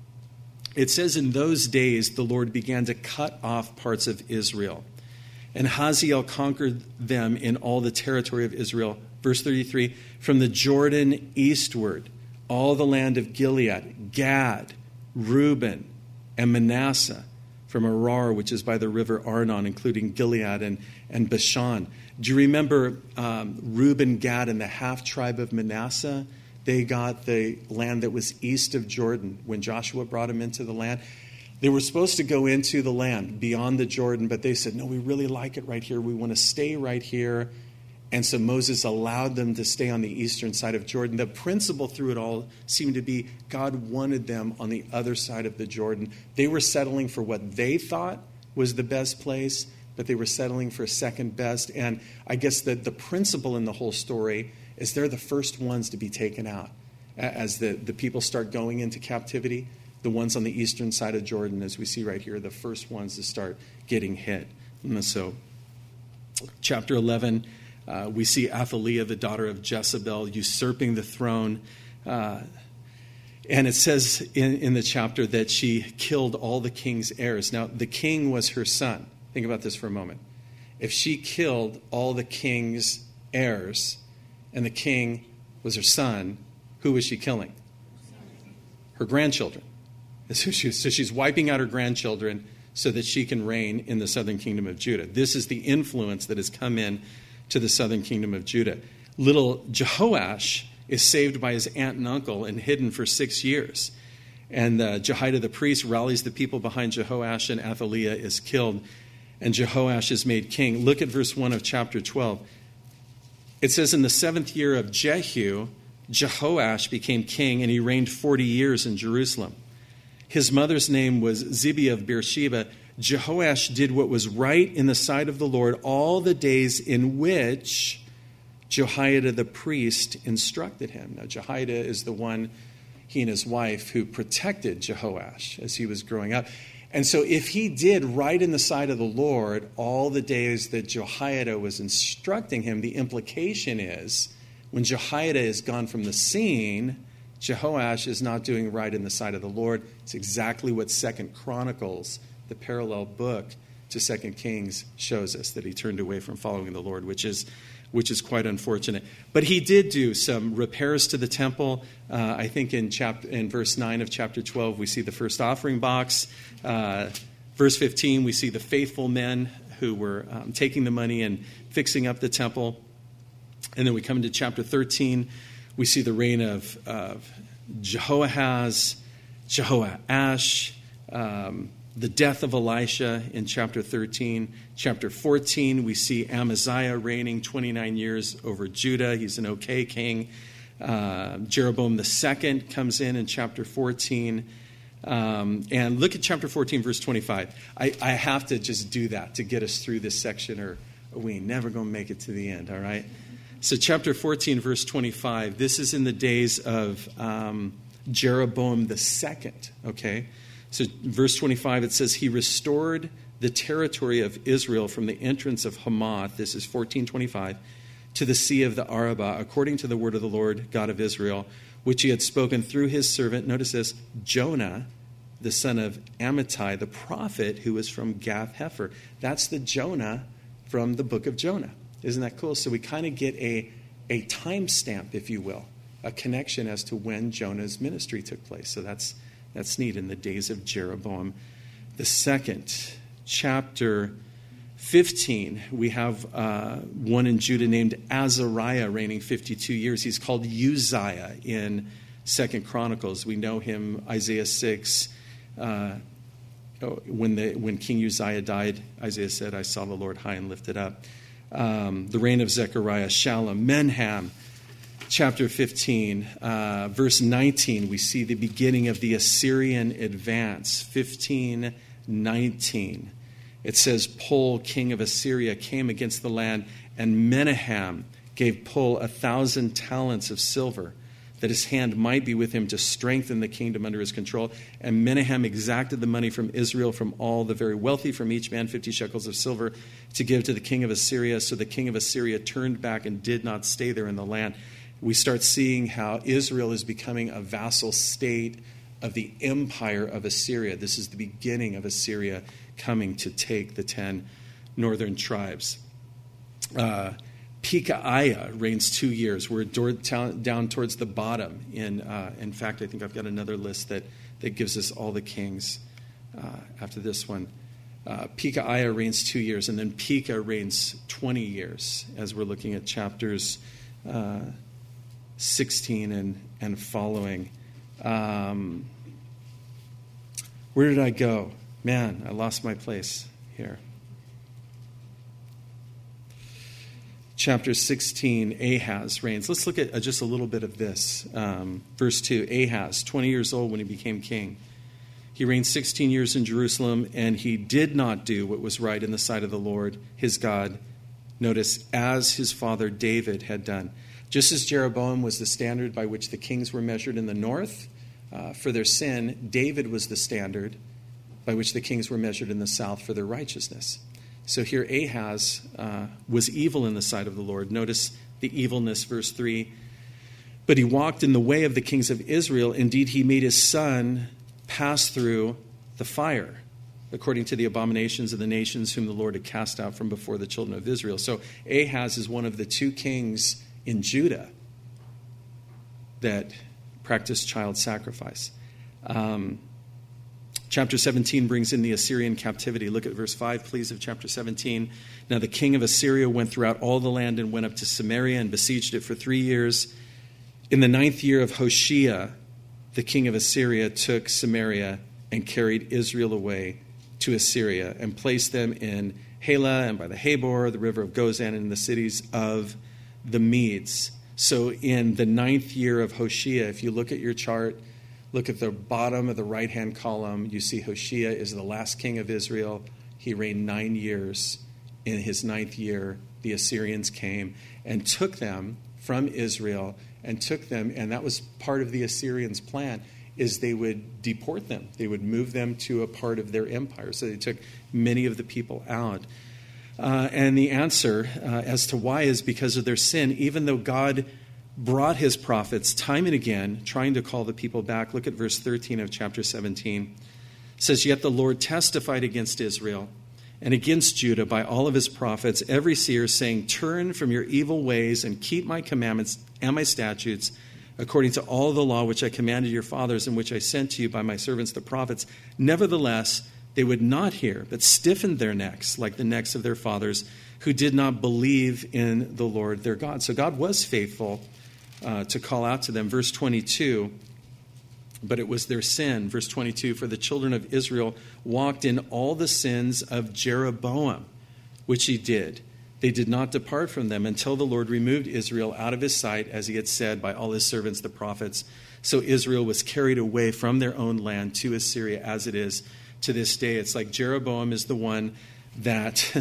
It says, in those days the Lord began to cut off parts of Israel, and Hazael conquered them in all the territory of Israel. Verse thirty-three, from the Jordan eastward, all the land of Gilead, Gad, Reuben, and Manasseh, from Arar, which is by the river Arnon, including Gilead and, and Bashan. Do you remember um, Reuben, Gad, and the half-tribe of Manasseh? They got the land that was east of Jordan when Joshua brought them into the land. They were supposed to go into the land beyond the Jordan, but they said, no, we really like it right here. We want to stay right here. And so Moses allowed them to stay on the eastern side of Jordan. The principle through it all seemed to be God wanted them on the other side of the Jordan. They were settling for what they thought was the best place, but they were settling for second best. And I guess that the principle in the whole story is they're the first ones to be taken out. As the, the people start going into captivity, the ones on the eastern side of Jordan, as we see right here, are the first ones to start getting hit. And so, chapter eleven, uh, we see Athaliah, the daughter of Jezebel, usurping the throne. Uh, and it says in, in the chapter that she killed all the king's heirs. Now, the king was her son. Think about this for a moment. If she killed all the king's heirs and the king was her son, who was she killing? Her grandchildren. So she's wiping out her grandchildren so that she can reign in the southern kingdom of Judah. This is the influence that has come in to the southern kingdom of Judah. Little Jehoash is saved by his aunt and uncle and hidden for six years. And uh, Jehoiada the priest rallies the people behind Jehoash, and Athaliah is killed. And Jehoash is made king. Look at verse one of chapter twelve. It says, in the seventh year of Jehu, Jehoash became king, and he reigned forty years in Jerusalem. His mother's name was Zibiah of Beersheba. Jehoash did what was right in the sight of the Lord all the days in which Jehoiada the priest instructed him. Now, Jehoiada is the one, he and his wife, who protected Jehoash as he was growing up. And so if he did right in the sight of the Lord all the days that Jehoiada was instructing him, the implication is when Jehoiada is gone from the scene, Jehoash is not doing right in the sight of the Lord. It's exactly what Second Chronicles, the parallel book to Second Kings, shows us, that he turned away from following the Lord, which is which is quite unfortunate. But he did do some repairs to the temple. Uh, I think in chapter in verse nine of chapter twelve, we see the first offering box. Uh, verse fifteen, we see the faithful men who were um, taking the money and fixing up the temple. And then we come into chapter thirteen. We see the reign of, of Jehoahaz, Jehoash, um, the death of Elisha in chapter thirteen. Chapter fourteen, we see Amaziah reigning twenty-nine years over Judah. He's an okay king. Uh, Jeroboam the second comes in in chapter fourteen. Um, and look at chapter fourteen, verse twenty-five. I, I have to just do that to get us through this section, or we ain't never going to make it to the end, all right? So chapter fourteen, verse twenty-five, this is in the days of um, Jeroboam the second, okay? So verse twenty-five, it says, he restored the territory of Israel from the entrance of Hamath, this is fourteen twenty-five, to the sea of the Arabah, according to the word of the Lord God of Israel, which he had spoken through his servant, notice this, Jonah, the son of Amittai, the prophet who was from Gath-Hepher. That's the Jonah from the book of Jonah. Isn't that cool? So we kind of get a, a time stamp, if you will, a connection as to when Jonah's ministry took place. So that's that's neat, in the days of Jeroboam the second. Chapter fifteen, we have uh, one in Judah named Azariah reigning fifty-two years. He's called Uzziah in Second Chronicles. We know him, Isaiah six. Uh, when, the, when King Uzziah died, Isaiah said, I saw the Lord high and lifted up. Um, the reign of Zechariah, Shallum, Menham, chapter fifteen, uh, verse nineteen, we see the beginning of the Assyrian advance, fifteen nineteen. It says, Pul, king of Assyria, came against the land, and Menahem gave Pul a thousand talents of silver, that his hand might be with him to strengthen the kingdom under his control. And Menahem exacted the money from Israel, from all the very wealthy, from each man fifty shekels of silver, to give to the king of Assyria. So the king of Assyria turned back and did not stay there in the land. We start seeing how Israel is becoming a vassal state of the empire of Assyria. This is the beginning of Assyria coming to take the ten northern tribes. Uh, Pekahiah reigns two years. We're down towards the bottom. In uh, in fact, I think I've got another list that, that gives us all the kings uh, after this one. Uh, Pekahiah reigns two years, and then Pekah reigns twenty years, as we're looking at chapters uh, sixteen and, and following. Um, where did I go? Man, I lost my place here. Chapter sixteen, Ahaz reigns. Let's look at just a little bit of this. Um, verse two, Ahaz, twenty years old when he became king. He reigned sixteen years in Jerusalem, and he did not do what was right in the sight of the Lord, his God. Notice, as his father David had done. Just as Jeroboam was the standard by which the kings were measured in the north uh, for their sin, David was the standard by which the kings were measured in the south for their righteousness. So here Ahaz uh, was evil in the sight of the Lord. Notice the evilness, verse three. But he walked in the way of the kings of Israel. Indeed, he made his son pass through the fire, according to the abominations of the nations whom the Lord had cast out from before the children of Israel. So Ahaz is one of the two kings in Judah that practiced child sacrifice. Um, Chapter seventeen brings in the Assyrian captivity. Look at verse five, please, of chapter seventeen. Now the king of Assyria went throughout all the land and went up to Samaria and besieged it for three years. In the ninth year of Hoshea, the king of Assyria took Samaria and carried Israel away to Assyria and placed them in Halah and by the Habor, the river of Gozan, and in the cities of the Medes. So in the ninth year of Hoshea, if you look at your chart, look at the bottom of the right-hand column. You see Hoshea is the last king of Israel. He reigned nine years. In his ninth year, the Assyrians came and took them from Israel and took them, and that was part of the Assyrians' plan, is they would deport them. They would move them to a part of their empire. So they took many of the people out. Uh, and the answer uh, as to why is because of their sin, even though God brought his prophets time and again, trying to call the people back. Look at verse thirteen of chapter seventeen. It says, Yet the Lord testified against Israel and against Judah by all of his prophets, every seer, saying, Turn from your evil ways and keep my commandments and my statutes, according to all the law which I commanded your fathers and which I sent to you by my servants the prophets. Nevertheless, they would not hear, but stiffened their necks like the necks of their fathers, who did not believe in the Lord their God. So God was faithful Uh, to call out to them. Verse twenty-two, but it was their sin. Verse twenty-two, for the children of Israel walked in all the sins of Jeroboam, which he did. They did not depart from them until the Lord removed Israel out of his sight, as he had said by all his servants, the prophets. So Israel was carried away from their own land to Assyria, as it is to this day. It's like Jeroboam is the one that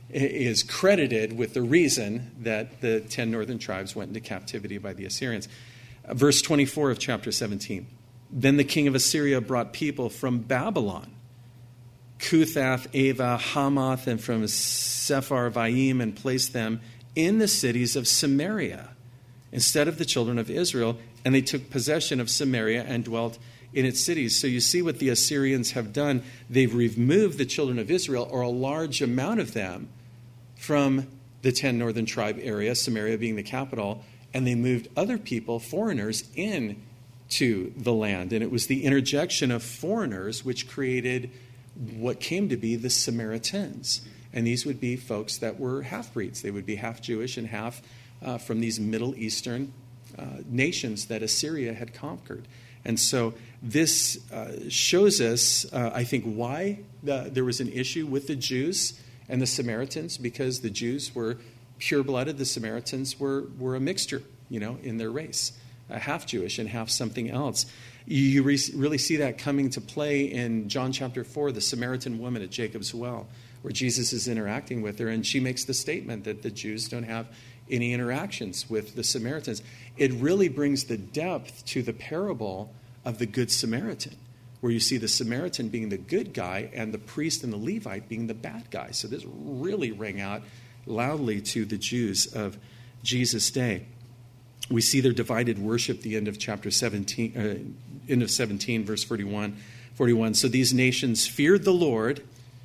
is credited with the reason that the ten northern tribes went into captivity by the Assyrians. Verse twenty-four of chapter seventeen. Then the king of Assyria brought people from Babylon, Cuthath, Ava, Hamath, and from Sepharvaim, and placed them in the cities of Samaria instead of the children of Israel. And they took possession of Samaria and dwelt in its cities. So you see what the Assyrians have done. They've removed the children of Israel, or a large amount of them, from the ten northern tribe area, Samaria being the capital, and they moved other people, foreigners, in to the land. And it was the interjection of foreigners which created what came to be the Samaritans. And these would be folks that were half-breeds. They would be half Jewish and half uh, from these Middle Eastern uh, nations that Assyria had conquered. And so this uh, shows us, uh, I think, why the, there was an issue with the Jews and the Samaritans, because the Jews were pure-blooded. The Samaritans were, were a mixture, you know, in their race, uh, half Jewish and half something else. You re- really see that coming to play in John chapter four, the Samaritan woman at Jacob's well, where Jesus is interacting with her, and she makes the statement that the Jews don't have any interactions with the Samaritans. It really brings the depth to the parable of the Good Samaritan, where you see the Samaritan being the good guy and the priest and the Levite being the bad guy. So this really rang out loudly to the Jews of Jesus' day. We see their divided worship, the end of chapter seventeen, uh, end of seventeen, verse forty-one. forty-one. So these nations feared the Lord,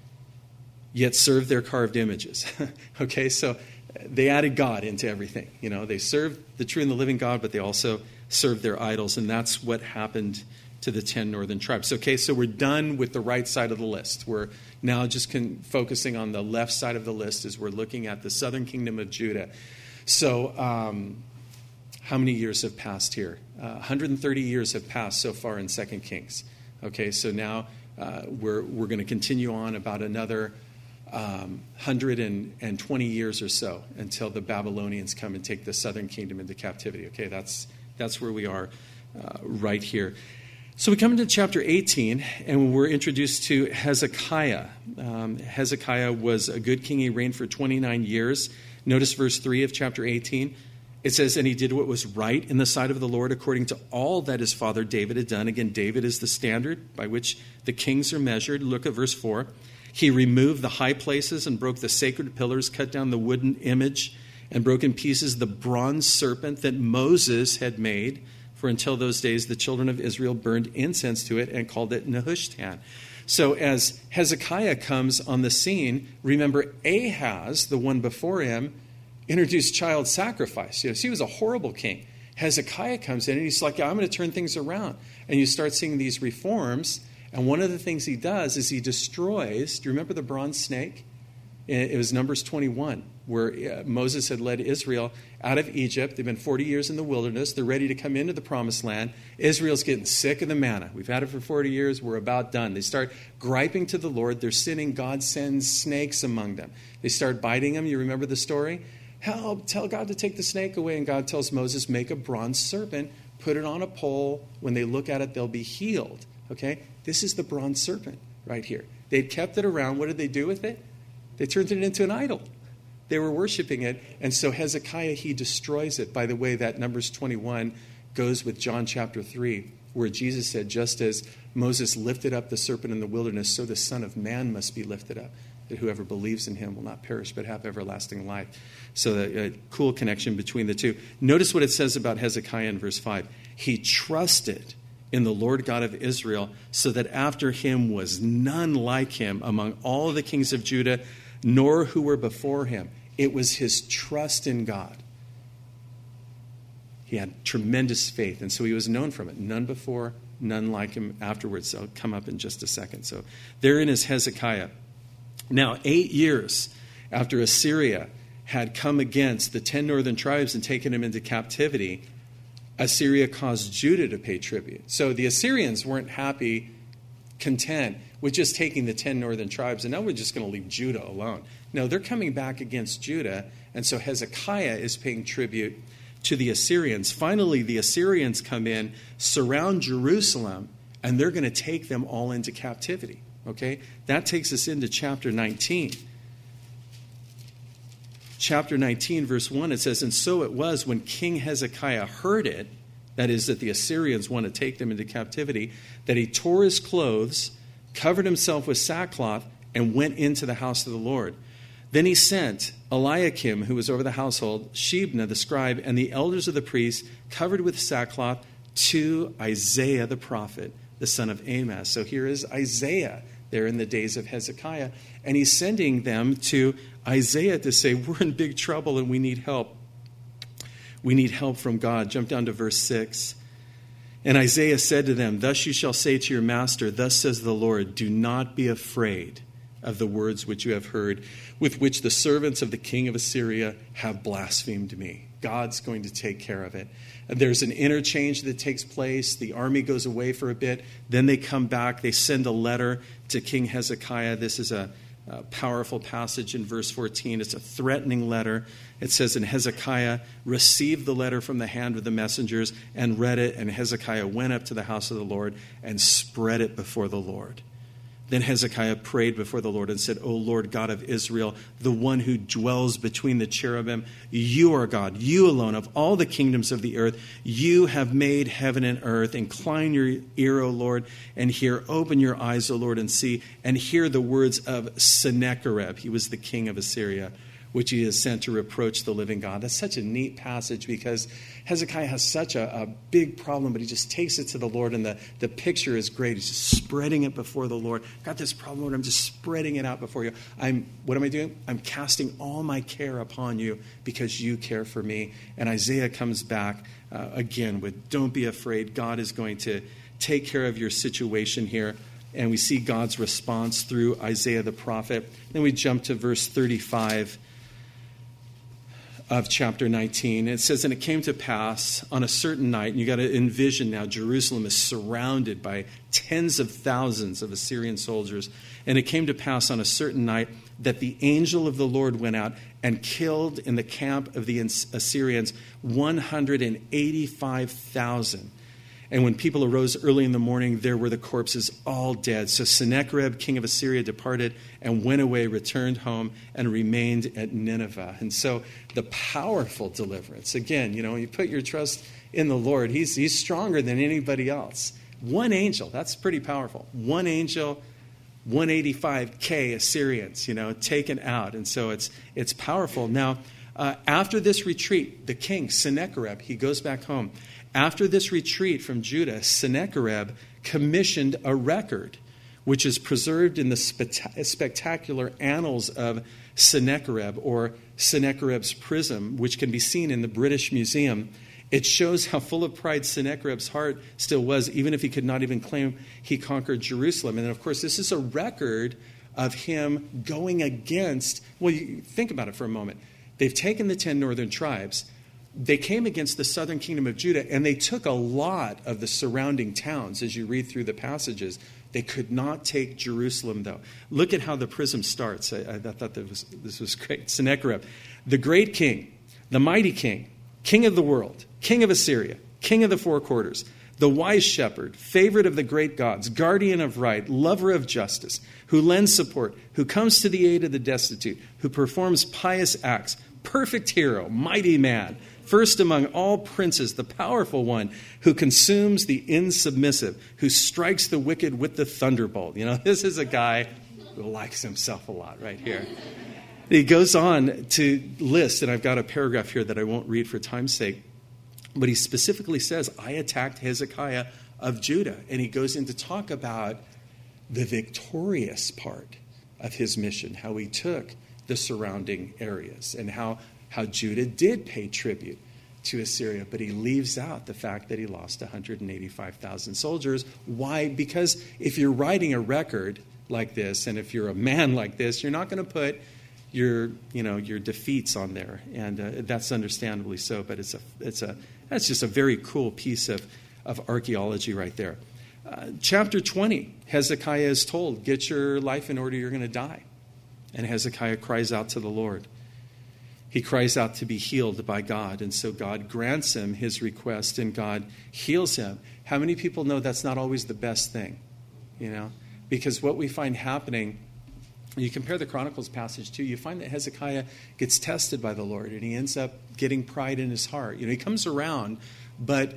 yet served their carved images. Okay, so they added God into everything. You know, they served the true and the living God, but they also served their idols, and that's what happened to the ten northern tribes. Okay, so we're done with the right side of the list. We're now just con- focusing on the left side of the list as we're looking at the southern kingdom of Judah. So um, how many years have passed here? Uh, one hundred thirty years have passed so far in Second Kings. Okay, so now uh, we're we're going to continue on about another um, one hundred twenty years or so until the Babylonians come and take the southern kingdom into captivity. Okay, that's that's where we are uh, right here. So we come into chapter eighteen, and we're introduced to Hezekiah. Um, Hezekiah was a good king. He reigned for twenty-nine years. Notice verse three of chapter eighteen. It says, and he did what was right in the sight of the Lord according to all that his father David had done. Again, David is the standard by which the kings are measured. Look at verse four. He removed the high places and broke the sacred pillars, cut down the wooden image, and broke in pieces the bronze serpent that Moses had made. For until those days, the children of Israel burned incense to it and called it Nehushtan. So as Hezekiah comes on the scene, remember Ahaz, the one before him, introduced child sacrifice. You know, so he was a horrible king. Hezekiah comes in and he's like, yeah, I'm going to turn things around. And you start seeing these reforms. And one of the things he does is he destroys, do you remember the bronze snake? It was Numbers twenty-one, where Moses had led Israel out of Egypt. They've been forty years in the wilderness. They're ready to come into the promised land. Israel's getting sick of the manna. We've had it for forty years. We're about done. They start griping to the Lord. They're sinning. God sends snakes among them. They start biting them. You remember the story? Help, tell God to take the snake away. And God tells Moses, make a bronze serpent, put it on a pole. When they look at it, they'll be healed. Okay? This is the bronze serpent right here. They'd kept it around. What did they do with it? They turned it into an idol. They were worshiping it. And so Hezekiah, he destroys it. By the way, that Numbers twenty-one goes with John chapter three, where Jesus said, just as Moses lifted up the serpent in the wilderness, so the Son of Man must be lifted up, that whoever believes in him will not perish but have everlasting life. So a, a cool connection between the two. Notice what it says about Hezekiah in verse five. He trusted in the Lord God of Israel, so that after him was none like him among all the kings of Judah, nor who were before him. It was his trust in God. He had tremendous faith, and so he was known from it. None before, none like him afterwards. I'll come up in just a second. So therein is Hezekiah. Now, eight years after Assyria had come against the ten northern tribes and taken them into captivity, Assyria caused Judah to pay tribute. So the Assyrians weren't happy, content with just taking the ten northern tribes, and now we're just going to leave Judah alone. No, they're coming back against Judah, and so Hezekiah is paying tribute to the Assyrians. Finally, the Assyrians come in, surround Jerusalem, and they're going to take them all into captivity. Okay? That takes us into chapter nineteen. chapter nineteen, verse one, it says, "And so it was when King Hezekiah heard it," that is, that the Assyrians want to take them into captivity, "that he tore his clothes, covered himself with sackcloth, and went into the house of the Lord. Then he sent Eliakim, who was over the household, Shebna the scribe, and the elders of the priests, covered with sackcloth, to Isaiah the prophet, the son of Amos." So here is Isaiah there in the days of Hezekiah. And he's sending them to Isaiah to say, we're in big trouble and we need help. We need help from God. Jump down to verse six. "And Isaiah said to them, thus you shall say to your master, thus says the Lord, do not be afraid of the words which you have heard, with which the servants of the king of Assyria have blasphemed me." God's going to take care of it. There's an interchange that takes place. The army goes away for a bit. Then they come back. They send a letter to King Hezekiah. This is a, a powerful passage in verse fourteen. It's a threatening letter. It says, "And Hezekiah received the letter from the hand of the messengers and read it. And Hezekiah went up to the house of the Lord and spread it before the Lord. Then Hezekiah prayed before the Lord and said, O Lord God of Israel, the one who dwells between the cherubim, you are God, you alone of all the kingdoms of the earth. You have made heaven and earth. Incline your ear, O Lord, and hear. Open your eyes, O Lord, and see, and hear the words of Sennacherib." He was the king of Assyria, "which he has sent to reproach the living God." That's such a neat passage because Hezekiah has such a, a big problem, but he just takes it to the Lord, and the, the picture is great. He's just spreading it before the Lord. "I've got this problem, Lord. I'm just spreading it out before you. I'm what am I doing? I'm casting all my care upon you because you care for me." And Isaiah comes back uh, again with, "Don't be afraid. God is going to take care of your situation here." And we see God's response through Isaiah the prophet. Then we jump to verse thirty-five. Of chapter nineteen. It says, "And it came to pass on a certain night," and you got to envision now, Jerusalem is surrounded by tens of thousands of Assyrian soldiers. "And it came to pass on a certain night that the angel of the Lord went out and killed in the camp of the Assyrians one hundred eighty-five thousand. And when people arose early in the morning, there were the corpses all dead. So Sennacherib, king of Assyria, departed and went away, returned home, and remained at Nineveh." And so the powerful deliverance. Again, you know, when you put your trust in the Lord, he's, he's stronger than anybody else. One angel, that's pretty powerful. One angel, one hundred eighty-five thousand Assyrians, you know, taken out. And so it's it's powerful. Now, uh, after this retreat, the king, Sennacherib, he goes back home. After this retreat from Judah, Sennacherib commissioned a record, which is preserved in the spect- spectacular annals of Sennacherib, or Sennacherib's Prism, which can be seen in the British Museum. It shows how full of pride Sennacherib's heart still was, even if he could not even claim he conquered Jerusalem. And then, of course, this is a record of him going against, well, you think about it for a moment. They've taken the ten northern tribes. They came against the southern kingdom of Judah, and they took a lot of the surrounding towns as you read through the passages. They could not take Jerusalem, though. Look at how the prism starts. I, I thought that was, this was great. Sennacherib, the great king, the mighty king, king of the world, king of Assyria, king of the four quarters, the wise shepherd, favorite of the great gods, guardian of right, lover of justice, who lends support, who comes to the aid of the destitute, who performs pious acts, perfect hero, mighty man, first among all princes, the powerful one, who consumes the insubmissive, who strikes the wicked with the thunderbolt. You know, this is a guy who likes himself a lot right here. He goes on to list, and I've got a paragraph here that I won't read for time's sake, but he specifically says, I attacked Hezekiah of Judah. And he goes in to talk about the victorious part of his mission, how he took the surrounding areas, and how how Judah did pay tribute to Assyria, but he leaves out the fact that he lost one hundred eighty-five thousand soldiers. Why? Because if you're writing a record like this, and if you're a man like this, you're not going to put your, you know, your defeats on there, and uh, that's understandably so. But it's a, it's a, that's just a very cool piece of of archaeology right there. Uh, chapter twenty, Hezekiah is told, "Get your life in order; you're going to die." And Hezekiah cries out to the Lord. He cries out to be healed by God. And so God grants him his request, and God heals him. How many people know that's not always the best thing? You know, because what we find happening You compare the Chronicles passage too, you find that Hezekiah gets tested by the Lord, and he ends up getting pride in his heart. You know, he comes around, but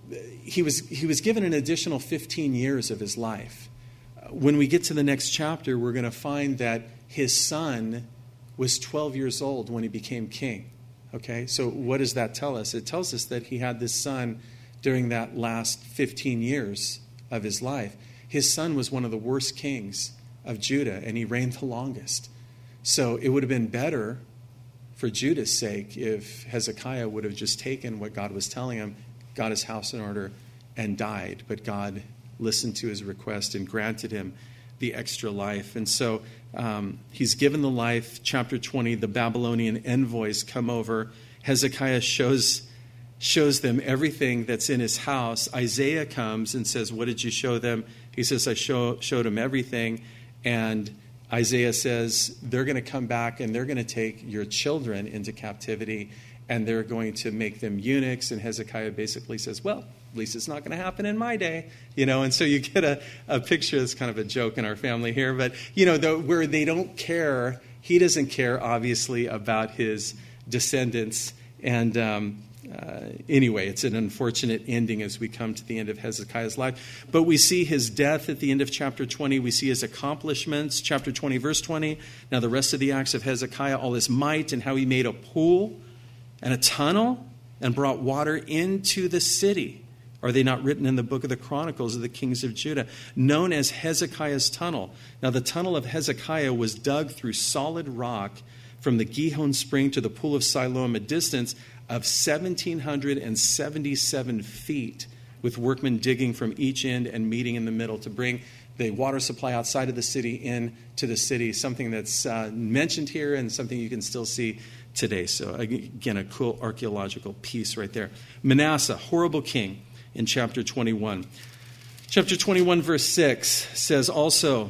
he was he was given an additional fifteen years of his life. When we get to the next chapter, we're going to find that his son was twelve years old when he became king. Okay, so what does that tell us? It tells us that he had this son during that last fifteen years of his life. His son was one of the worst kings of Judah, and he reigned the longest. So it would have been better for Judah's sake if Hezekiah would have just taken what God was telling him, got his house in order, and died. But God listened to his request and granted him the extra life. And so um, he's given the life. Chapter twenty, the Babylonian envoys come over. Hezekiah shows shows them everything that's in his house. Isaiah comes and says, what did you show them? He says, I show, showed them everything. And Isaiah says, they're going to come back and they're going to take your children into captivity, and they're going to make them eunuchs. And Hezekiah basically says, well, at least it's not going to happen in my day. You know, and so you get a, a picture that's kind of a joke in our family here. But, you know, the, where they don't care, he doesn't care, obviously, about his descendants. And um, uh, anyway, it's an unfortunate ending as we come to the end of Hezekiah's life. But we see his death at the end of chapter twenty. We see his accomplishments. Chapter twenty, verse twenty. Now the rest of the acts of Hezekiah, all his might, and how he made a pool and a tunnel and brought water into the city. Are they not written in the book of the Chronicles of the kings of Judah, known as Hezekiah's tunnel? Now the tunnel of Hezekiah was dug through solid rock from the Gihon spring to the pool of Siloam, a distance of one thousand seven hundred seventy-seven feet, with workmen digging from each end and meeting in the middle to bring the water supply outside of the city into the city, something that's uh, mentioned here and something you can still see today. So again, a cool archaeological piece right there. Manasseh, horrible king, in chapter twenty-one. Chapter twenty-one, verse six says also,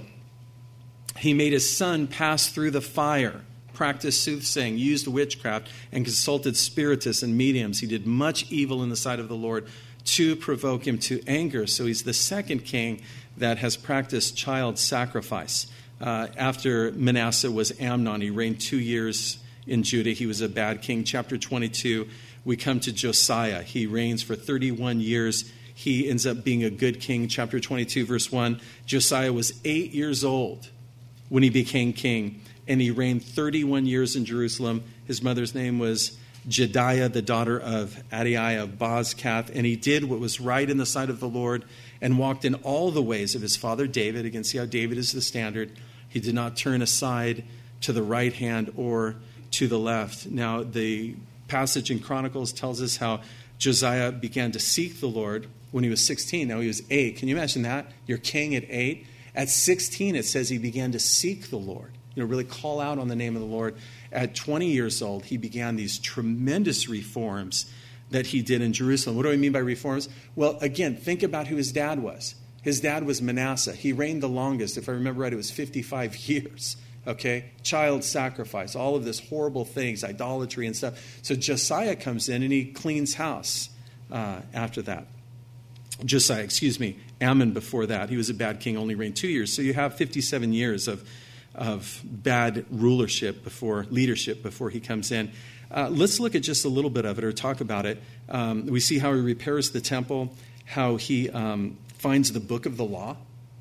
he made his son pass through the fire, practiced soothsaying, used witchcraft, and consulted spiritists and mediums. He did much evil in the sight of the Lord to provoke him to anger. So he's the second king that has practiced child sacrifice. Uh, after Manasseh was Amnon. He reigned two years in Judah. He was a bad king. Chapter twenty-two, we come to Josiah. He reigns for thirty-one years. He ends up being a good king. Chapter twenty-two, verse one, Josiah was eight years old when he became king, and he reigned thirty-one years in Jerusalem. His mother's name was Jediah, the daughter of Adiah of Bozkath, and he did what was right in the sight of the Lord and walked in all the ways of his father David. You can see how David is the standard. He did not turn aside to the right hand or to the left. Now, the passage in Chronicles tells us how Josiah began to seek the Lord when he was sixteen. Now, he was eight. Can you imagine that? You're king at eight. At sixteen, it says he began to seek the Lord, you know, really call out on the name of the Lord. At twenty years old, he began these tremendous reforms that he did in Jerusalem. What do I mean by reforms? Well, again, think about who his dad was. His dad was Manasseh. He reigned the longest. If I remember right, it was fifty-five years. Okay? Child sacrifice, all of this horrible things, idolatry and stuff. So Josiah comes in and he cleans house uh, after that. Josiah, excuse me, Ammon before that. He was a bad king, only reigned two years. So you have fifty-seven years of of bad rulership before, leadership before he comes in. Uh, let's look at just a little bit of it or talk about it. Um, we see how he repairs the temple, how he um, finds the book of the law,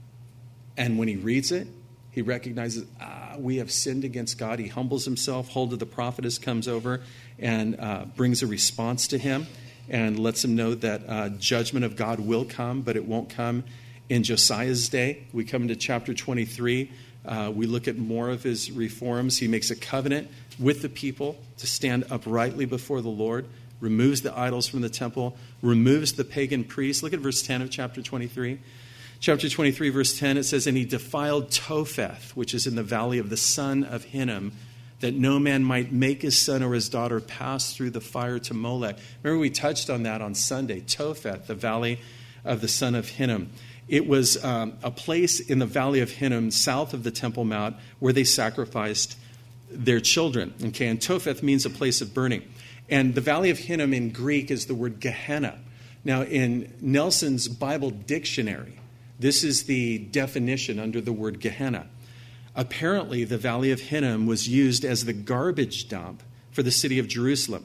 and when he reads it, he recognizes, ah, we have sinned against God. He humbles himself. Huldah the prophetess comes over and uh, brings a response to him and lets him know that uh, judgment of God will come, but it won't come in Josiah's day. We come into chapter twenty-three. Uh, we look at more of his reforms. He makes a covenant with the people to stand uprightly before the Lord, removes the idols from the temple, removes the pagan priests. Look at verse ten of chapter twenty-three. Chapter twenty-three, verse ten, it says, and he defiled Topheth, which is in the valley of the son of Hinnom, that no man might make his son or his daughter pass through the fire to Molech. Remember, we touched on that on Sunday. Topheth, the valley of the son of Hinnom. It was um, a place in the valley of Hinnom, south of the Temple Mount, where they sacrificed their children. Okay, and Topheth means a place of burning. And the valley of Hinnom in Greek is the word Gehenna. Now, in Nelson's Bible dictionary, this is the definition under the word Gehenna. Apparently, the Valley of Hinnom was used as the garbage dump for the city of Jerusalem.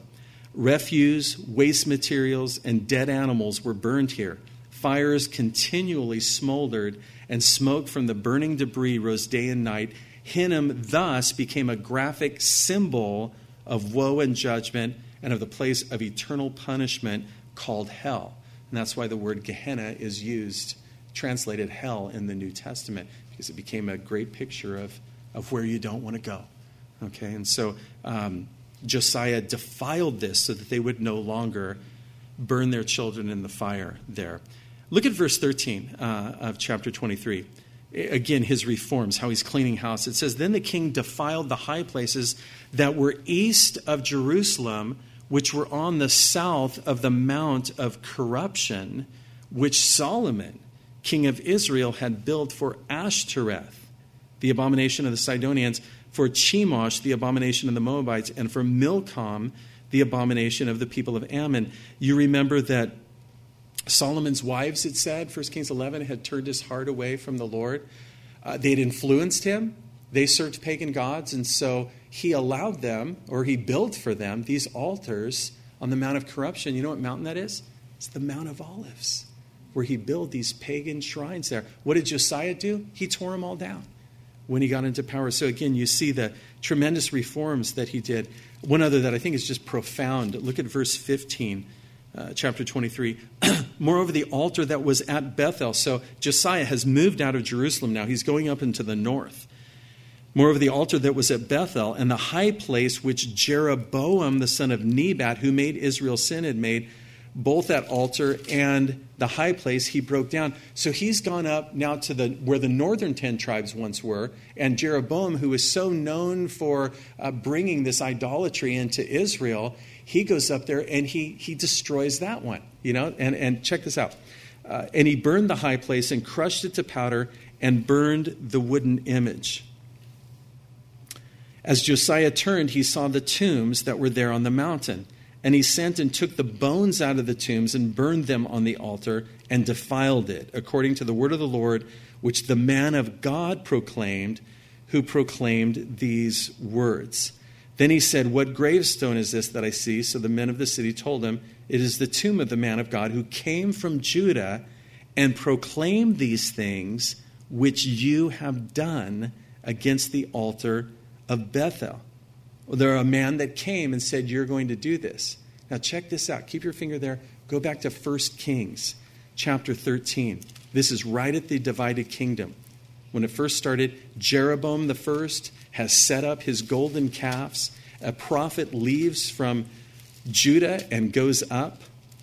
Refuse, waste materials, and dead animals were burned here. Fires continually smoldered, and smoke from the burning debris rose day and night. Hinnom thus became a graphic symbol of woe and judgment and of the place of eternal punishment called hell. And that's why the word Gehenna is used, translated hell, in the New Testament, because it became a great picture of, of where you don't want to go. Okay, and so um, Josiah defiled this so that they would no longer burn their children in the fire there. Look at verse thirteen uh, of chapter twenty-three. Again, his reforms, how he's cleaning house. It says, "Then the king defiled the high places that were east of Jerusalem, which were on the south of the mount of corruption, which Solomon, king of Israel, had built for Ashtoreth, the abomination of the Sidonians, for Chemosh, the abomination of the Moabites, and for Milcom, the abomination of the people of Ammon." You remember that Solomon's wives, it said, First Kings eleven, had turned his heart away from the Lord. Uh, they'd influenced him. They served pagan gods, and so he allowed them, or he built for them, these altars on the Mount of Corruption. You know what mountain that is? It's the Mount of Olives, where he built these pagan shrines there. What did Josiah do? He tore them all down when he got into power. So again, you see the tremendous reforms that he did. One other that I think is just profound. Look at verse fifteen, uh, chapter twenty-three. "Moreover, the altar that was at Bethel." So Josiah has moved out of Jerusalem now. He's going up into the north. "Moreover, the altar that was at Bethel and the high place which Jeroboam the son of Nebat, who made Israel sin, had made, both that altar and the high place he broke down." So he's gone up now to the where the northern ten tribes once were, and Jeroboam, who is so known for uh, bringing this idolatry into Israel, he goes up there and he he destroys that one. You know, and and check this out. Uh, and he burned the high place and crushed it to powder and burned the wooden image. As Josiah turned, he saw the tombs that were there on the mountain. And he sent and took the bones out of the tombs and burned them on the altar and defiled it, according to the word of the Lord, which the man of God proclaimed, who proclaimed these words. Then he said, "What gravestone is this that I see?" So the men of the city told him, "It is the tomb of the man of God who came from Judah and proclaimed these things which you have done against the altar of Bethel." Well, there are a man that came and said, "You're going to do this." Now check this out. Keep your finger there. Go back to First Kings chapter thirteen. This is right at the divided kingdom. When it first started, Jeroboam the first has set up his golden calves. A prophet leaves from Judah and goes up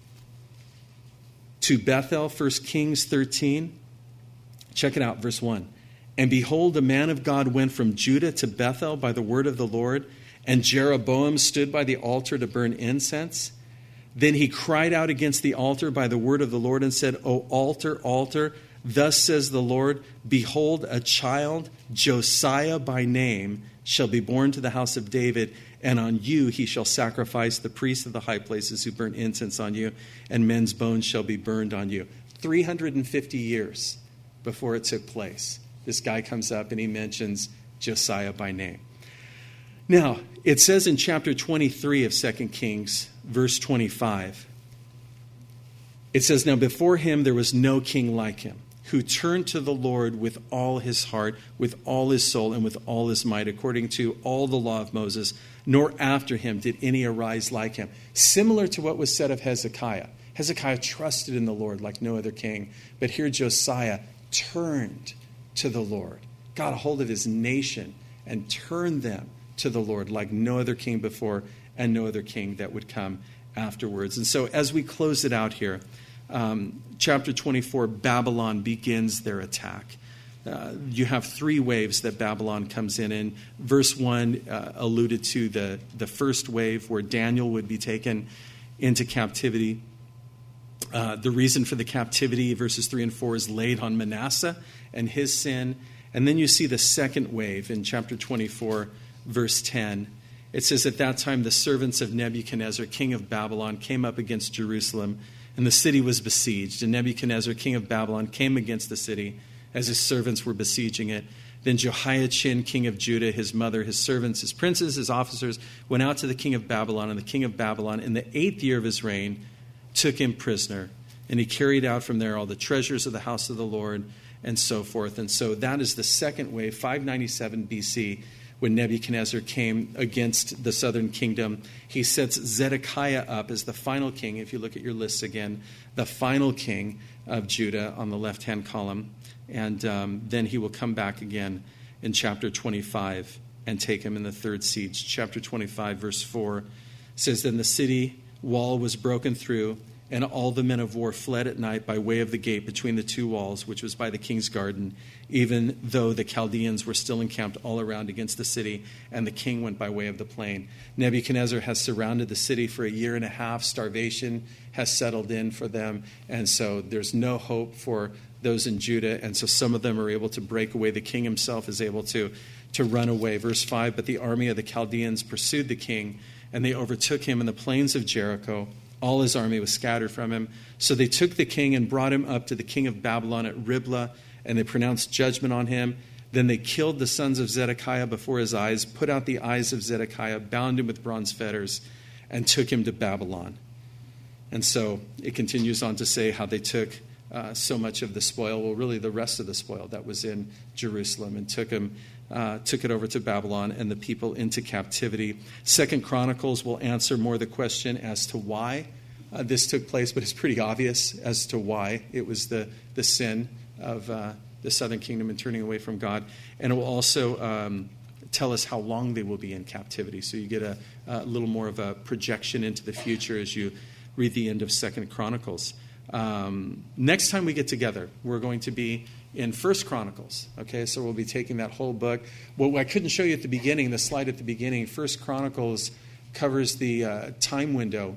to Bethel. First Kings thirteen. Check it out, verse one. "And behold, a man of God went from Judah to Bethel by the word of the Lord, and Jeroboam stood by the altar to burn incense. Then he cried out against the altar by the word of the Lord and said, 'O altar, altar, thus says the Lord, behold, a child, Josiah by name, shall be born to the house of David, and on you he shall sacrifice the priests of the high places who burn incense on you, and men's bones shall be burned on you.'" three hundred fifty years before it took place, this guy comes up and he mentions Josiah by name. Now, it says in chapter twenty-three of Second Kings, verse twenty-five, it says, "Now before him there was no king like him, who turned to the Lord with all his heart, with all his soul, and with all his might, according to all the law of Moses, nor after him did any arise like him." Similar to what was said of Hezekiah. Hezekiah trusted in the Lord like no other king, but here Josiah turned to the Lord, got a hold of his nation, and turned them to the Lord like no other king before and no other king that would come afterwards. And so as we close it out here, um, chapter twenty-four, Babylon begins their attack. Uh, you have three waves that Babylon comes in. And verse one uh, alluded to the, the first wave where Daniel would be taken into captivity. Uh, the reason for the captivity, verses three and four, is laid on Manasseh and his sin. And then you see the second wave in chapter twenty-four, verse ten. It says, "At that time the servants of Nebuchadnezzar, king of Babylon, came up against Jerusalem, and the city was besieged. And Nebuchadnezzar, king of Babylon, came against the city as his servants were besieging it. Then Jehoiachin, king of Judah, his mother, his servants, his princes, his officers, went out to the king of Babylon, and the king of Babylon, in the eighth year of his reign, took him prisoner. And he carried out from there all the treasures of the house of the Lord, and so forth. And so that is the second wave, five ninety-seven B C, when Nebuchadnezzar came against the southern kingdom. He sets Zedekiah up as the final king. If you look at your lists again, the final king of Judah on the left-hand column. And um, then he will come back again in chapter twenty-five and take him in the third siege. Chapter twenty-five, verse four says, Then the city wall was broken through, and all the men of war fled at night by way of the gate between the two walls, which was by the king's garden, even though the Chaldeans were still encamped all around against the city, and the king went by way of the plain. Nebuchadnezzar has surrounded the city for a year and a half. Starvation has settled in for them, and so there's no hope for those in Judah, and so some of them are able to break away. The king himself is able to, to run away. Verse five, But the army of the Chaldeans pursued the king, and they overtook him in the plains of Jericho. All his army was scattered from him. So they took the king and brought him up to the king of Babylon at Riblah, and they pronounced judgment on him. Then they killed the sons of Zedekiah before his eyes, put out the eyes of Zedekiah, bound him with bronze fetters, and took him to Babylon. And so it continues on to say how they took Uh, so much of the spoil, well, really the rest of the spoil that was in Jerusalem, and took him, uh, took it over to Babylon and the people into captivity. Second Chronicles will answer more the question as to why uh, this took place, but it's pretty obvious as to why. It was the, the sin of uh, the southern kingdom and turning away from God. And it will also um, tell us how long they will be in captivity. So you get a, a little more of a projection into the future as you read the end of Second Chronicles. Um, next time we get together, we're going to be in First Chronicles. Okay, so we'll be taking that whole book. What I couldn't show you at the beginning, the slide at the beginning, First Chronicles covers the uh, time window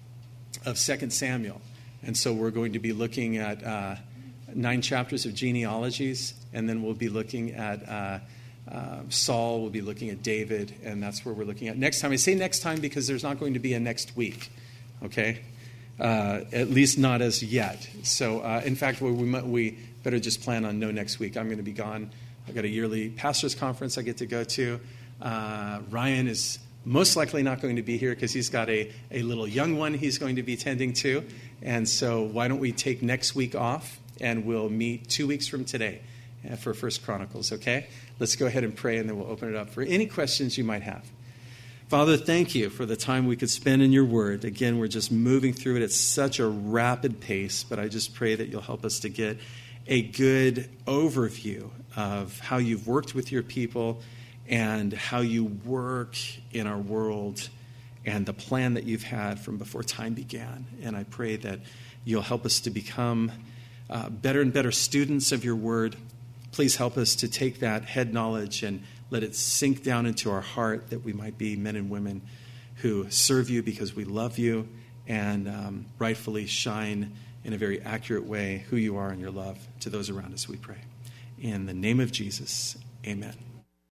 of Second Samuel. And so we're going to be looking at uh, nine chapters of genealogies, and then we'll be looking at uh, uh, Saul, we'll be looking at David, and that's where we're looking at next time. I say next time because there's not going to be a next week, okay? Uh, at least not as yet. So, uh, in fact, we, we, we better just plan on no next week. I'm going to be gone. I've got a yearly pastors conference I get to go to. Uh, Ryan is most likely not going to be here because he's got a, a little young one he's going to be tending to. And so why don't we take next week off, and we'll meet two weeks from today for First Chronicles, okay? Let's go ahead and pray, and then we'll open it up for any questions you might have. Father, thank you for the time we could spend in your word. Again, we're just moving through it at such a rapid pace, but I just pray that you'll help us to get a good overview of how you've worked with your people and how you work in our world and the plan that you've had from before time began. And I pray that you'll help us to become uh, better and better students of your word. Please help us to take that head knowledge and let it sink down into our heart, that we might be men and women who serve you because we love you, and um, rightfully shine in a very accurate way who you are in your love to those around us, we pray. In the name of Jesus, amen.